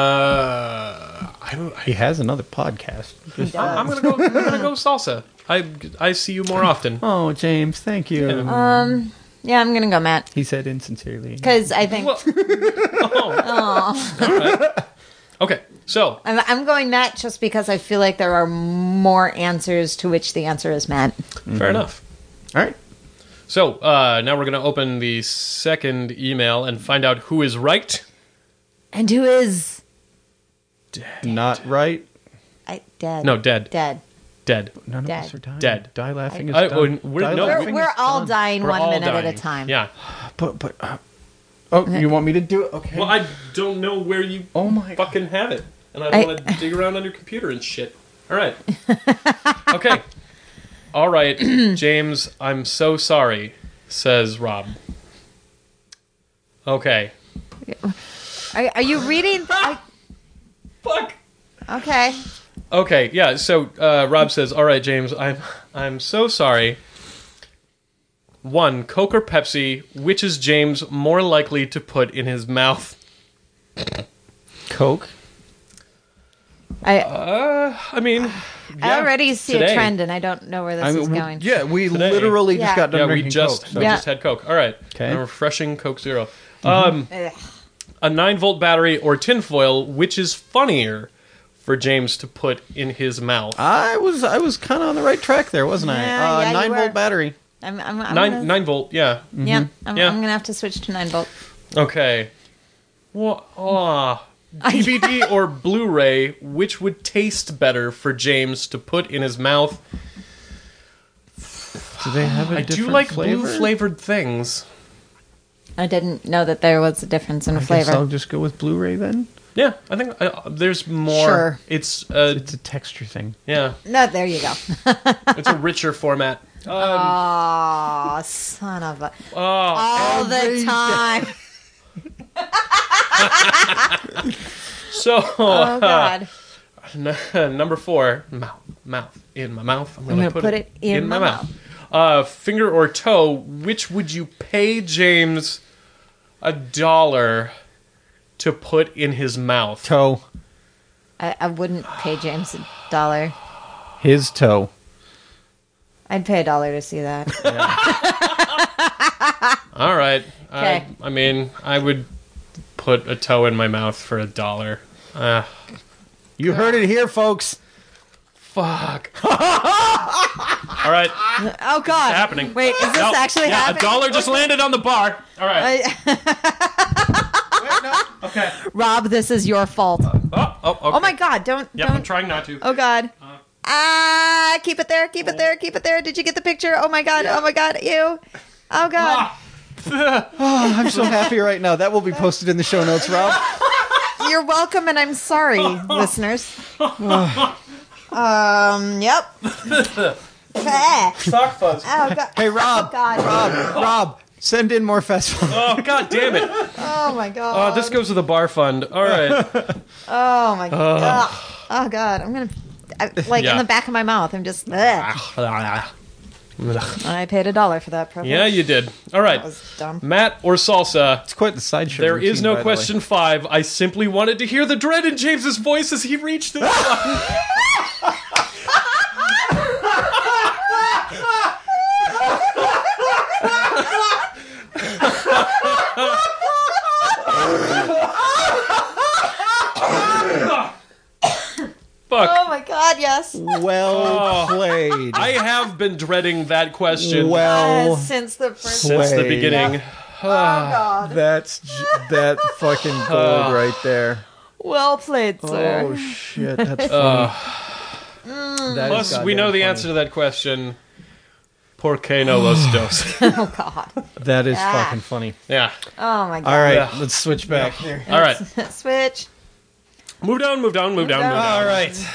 I don't. He has another podcast. Just- I'm gonna go. I'm gonna go salsa. I I see you more often. oh, James, thank you. Um. Yeah, I'm gonna go Matt He said insincerely. because I think Well- oh. All right. Okay. So I'm, I'm going Matt just because I feel like there are more answers to which the answer is Matt. fair enough. All right. So uh, now we're gonna open the second email and find out who is right. And who is Not right. I, dead? No, dead. Dead. Dead. None of Dead. us are dying. Dead. Die laughing is I- done. oh, we're- Die no, We're, laughing we're is all done. dying We're one all minute at dying. a time. Yeah. But, but, uh, oh, you want me to do it? Okay. Well, I don't know where you Oh my God. fucking have it, and I I- don't want to dig around on your computer and shit. All right. Okay. All right, James. I'm so sorry, says Rob. Okay. Are, are you reading? I, Fuck. okay. Okay. Yeah. So uh, Rob says, "All right, James. I'm I'm so sorry. One, Coke or Pepsi? Which is James more likely to put in his mouth?" Coke. I, Uh, I mean, I yeah, already see today. a trend, and I don't know where this I mean, is we- going. yeah, we Today. literally Yeah. just got done Yeah, we drinking just Coke. So. we Yeah. just had Coke. All right, Okay. a refreshing Coke Zero. Um, Ugh. a nine volt battery or tinfoil, which is funnier for James to put in his mouth? I was I was kind of on the right track there, wasn't I? Yeah, Uh, yeah, you nine were. volt battery. I'm, I'm, I'm nine gonna, nine volt, yeah. Yeah, I'm, Yeah. I'm gonna have to switch to nine volt. Okay. Well, ah, D V D or Blu-ray, which would taste better for James to put in his mouth? Do they have a I different do like flavor? blue flavored things. I didn't know that there was a difference in I guess flavor. I'll just go with Blu-ray then. Yeah, I think uh, there's more. Sure. It's uh, It's a texture thing. yeah, No, there you go. it's a richer format. Um, Oh, son of a! oh, All the time. so Oh God! N- number four, mouth, mouth in my mouth. I'm gonna, gonna put, put it, it in my my mouth. Uh, finger or toe? Which would you pay James a dollar to put in his mouth? Toe. I, I wouldn't pay James a dollar. His toe. I'd pay a dollar to see that. All right. I, Okay. I mean, I would put a toe in my mouth for a dollar. Uh, You heard it here, folks. fuck. All right. Oh God! Happening. Wait, is this No, actually yeah, happening? a dollar just landed on the bar. All right. I- Okay. Rob, this is your fault. Oh, oh, okay. Oh my God! Don't Yep, I'm don't. trying not to. Oh God! Ah! Keep it there! Keep it there! Keep it there! Did you get the picture? Oh my God! Oh my God! You! Oh God! Ah. Oh, I'm so happy right now. That will be posted in the show notes, Rob. You're welcome, and I'm sorry, listeners. um. Yep. Ah, Sock fuzz. oh god. Hey, Rob. Oh, God. Rob. Rob. Send in more fast food. Oh, god damn it. Oh my god. Oh, this goes to the bar fund. All right. Oh my god. Oh god. I'm gonna I, like Yeah. in the back of my mouth. I'm just. Ugh. I paid a dollar for that privilege. Yeah, you did. All right. That was dumb. Matt or Salsa? It's quite the sideshow. There routine, is no by the way. question five. I simply wanted to hear the dread in James's voice as he reached this one. Fuck. Oh my god. Yes. Well played. I have been dreading that question well, Yes, since the first. since the played. beginning. Oh god. that's j- that fucking gold right there. Well played, sir. Oh shit, that's funny. That is Plus, we know goddamn the funny. answer to that question. Por qué no los dos? Oh god. That is Ah. fucking funny. Yeah. Oh my god. All right, Yeah. let's switch back here. All right. Switch. Move down, move down, move down, move down. All right.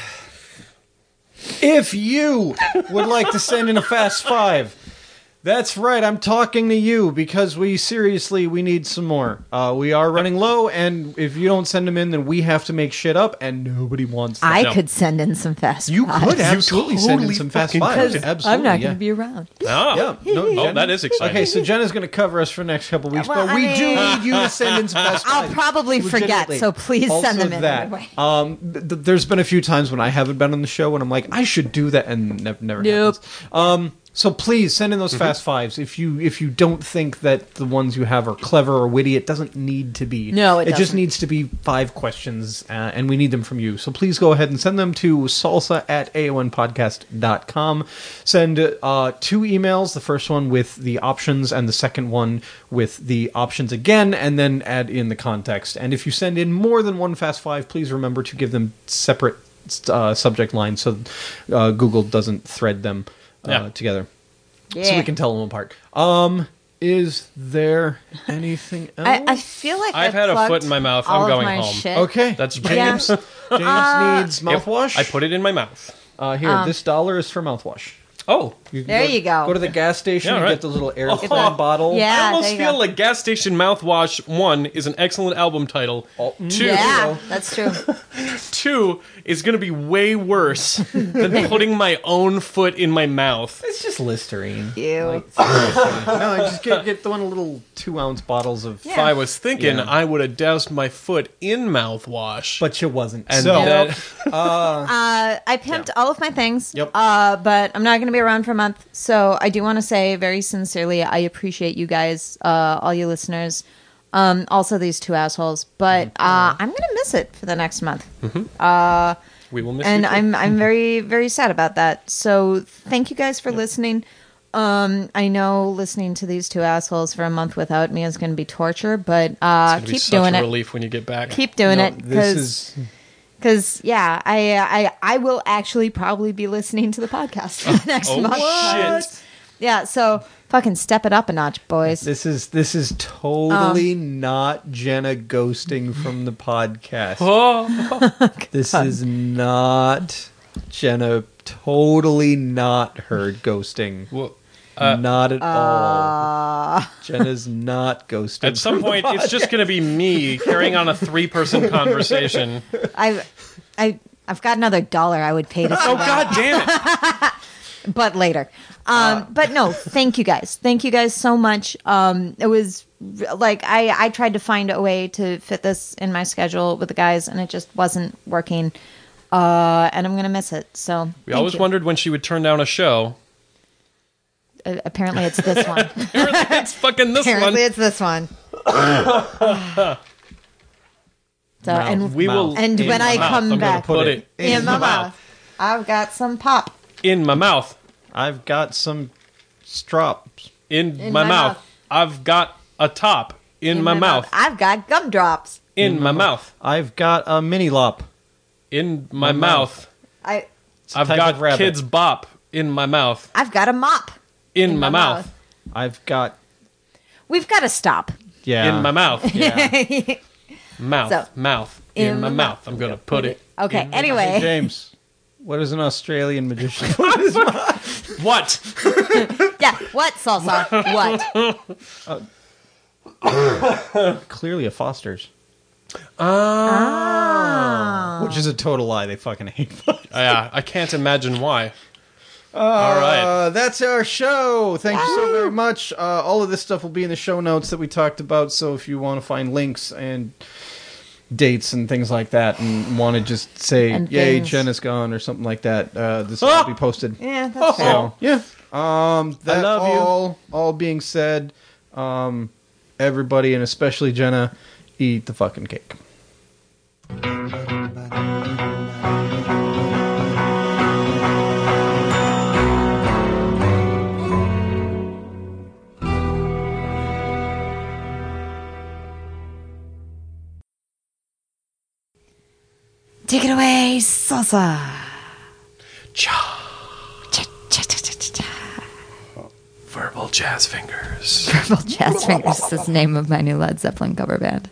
If you would like to send in a fast five, that's right. I'm talking to you because we seriously we need some more. Uh, we are running low, and if you don't send them in, then we have to make shit up, and nobody wants that. I No. could send in some fast You fives. could absolutely send in totally some fast fucking fives. could. Absolutely, I'm not yeah. going to be around. Oh. Yeah, no, Oh, Jen- that is exciting. Okay, so Jenna's going to cover us for the next couple weeks, Well, but we I do mean- need you to send in some fast I'll fives. probably forget, Legitimately. so please Also send them in that. anyway. Um, th- th- there's been a few times when I haven't been on the show and I'm like, I should do that, and never, never Nope. happens. Um, so please send in those Mm-hmm. fast fives. If you if you don't think that the ones you have are clever or witty, it doesn't need to be. No, it just doesn't. needs to be five questions, uh, and we need them from you. So please go ahead and send them to salsa at A O N podcast dot com. Send uh, two emails. The first one with the options, and the second one with the options again, and then add in the context. And if you send in more than one fast five, please remember to give them separate uh, subject lines so uh, Google doesn't thread them uh, Yeah. together. Yeah. So we can tell them apart. Um, is there anything else? I, I feel like I've I had a plugged foot in my mouth. all I'm of going my home. shit. Okay. That's James. James. James Uh, needs mouthwash. I put it in my mouth. Uh, here, this dollar is for mouthwash. Oh. You can There go, you go. Go to the gas station Yeah, and right. get those little air Oh. clean bottle. Yeah. I almost there you feel go. like Gas Station Mouthwash one is an excellent album title. Oh, Two, Yeah, that's true. two is going to be way worse than putting my own foot in my mouth. It's just Listerine. Ew. No, just get, get the one little two ounce bottles of. If I was thinking, Yeah. I would have doused my foot in mouthwash. But you wasn't. and so, then, Uh, I pimped all of my things. Yep. Uh, but I'm not going to be around for a month. So I do want to say very sincerely, I appreciate you guys, uh, all you listeners. Um, also these two assholes. But uh, I'm going to miss it for the next month. we will miss And you. too. I'm I'm very very sad about that. So thank you guys for listening. Um, I know listening to these two assholes for a month without me is going to be torture, but uh, It's gonna be keep such doing a it. relief when you get back. Keep doing no, it this because is. because yeah, I I I will actually probably be listening to the podcast for the next Oh, month. shit. Yeah, so fucking step it up a notch, boys. This is this is totally not Jenna ghosting from the podcast. Oh, This is not Jenna. Totally not her ghosting. well, uh, not at all. Jenna's not ghosting. at some from the point, it's just going to be me carrying on a three-person conversation. I I I've got another dollar I would pay to see Oh, that. God damn it. but later. Um, but no, thank you guys. Thank you guys so much. Um, it was r- like I, I tried to find a way to fit this in my schedule with the guys, and it just wasn't working. Uh, and I'm gonna miss it. So We thank always you. wondered when she would turn down a show. Uh, apparently, it's this one. It's fucking this apparently, one. it's this one. so and We will. and in when my I mouth. come I'm gonna back put it in, my mouth, I've got some pop in my mouth. I've got some strops. In, In my, my mouth. mouth. I've got a top in, my, mouth. I've got gumdrops. In my mouth. I've got a mini lop. In my, My mouth. I a I've type got of rabbit. kids bop in my mouth. I've got a mop In, my, mouth. I've got We've got to stop. yeah. In my mouth. Yeah. Mouth. So, mouth. In, in my my mouth. I'm going to put it. Okay. Hey, Anyway, James, What is an Australian magician? What? Yeah, what salsa? What? Clearly a Foster's. Ah. Which is a total lie. They fucking hate Foster's. Yeah, I can't imagine why. All right. Uh, that's our show. Thank you so very much. Uh, all of this stuff will be in the show notes that we talked about. So if you want to find links and dates and things like that, and want to just say, And "Yay, things. Jen is gone" or something like that, uh, this will be posted. Yeah, that's fair. So yeah. Um, that love you. all all being said, um, everybody and especially Jenna, eat the fucking cake. Take it away, salsa. Cha. Cha, cha, cha, cha, cha, cha. Verbal jazz fingers. Purple Jazz Fingers is the name of my new Led Zeppelin cover band.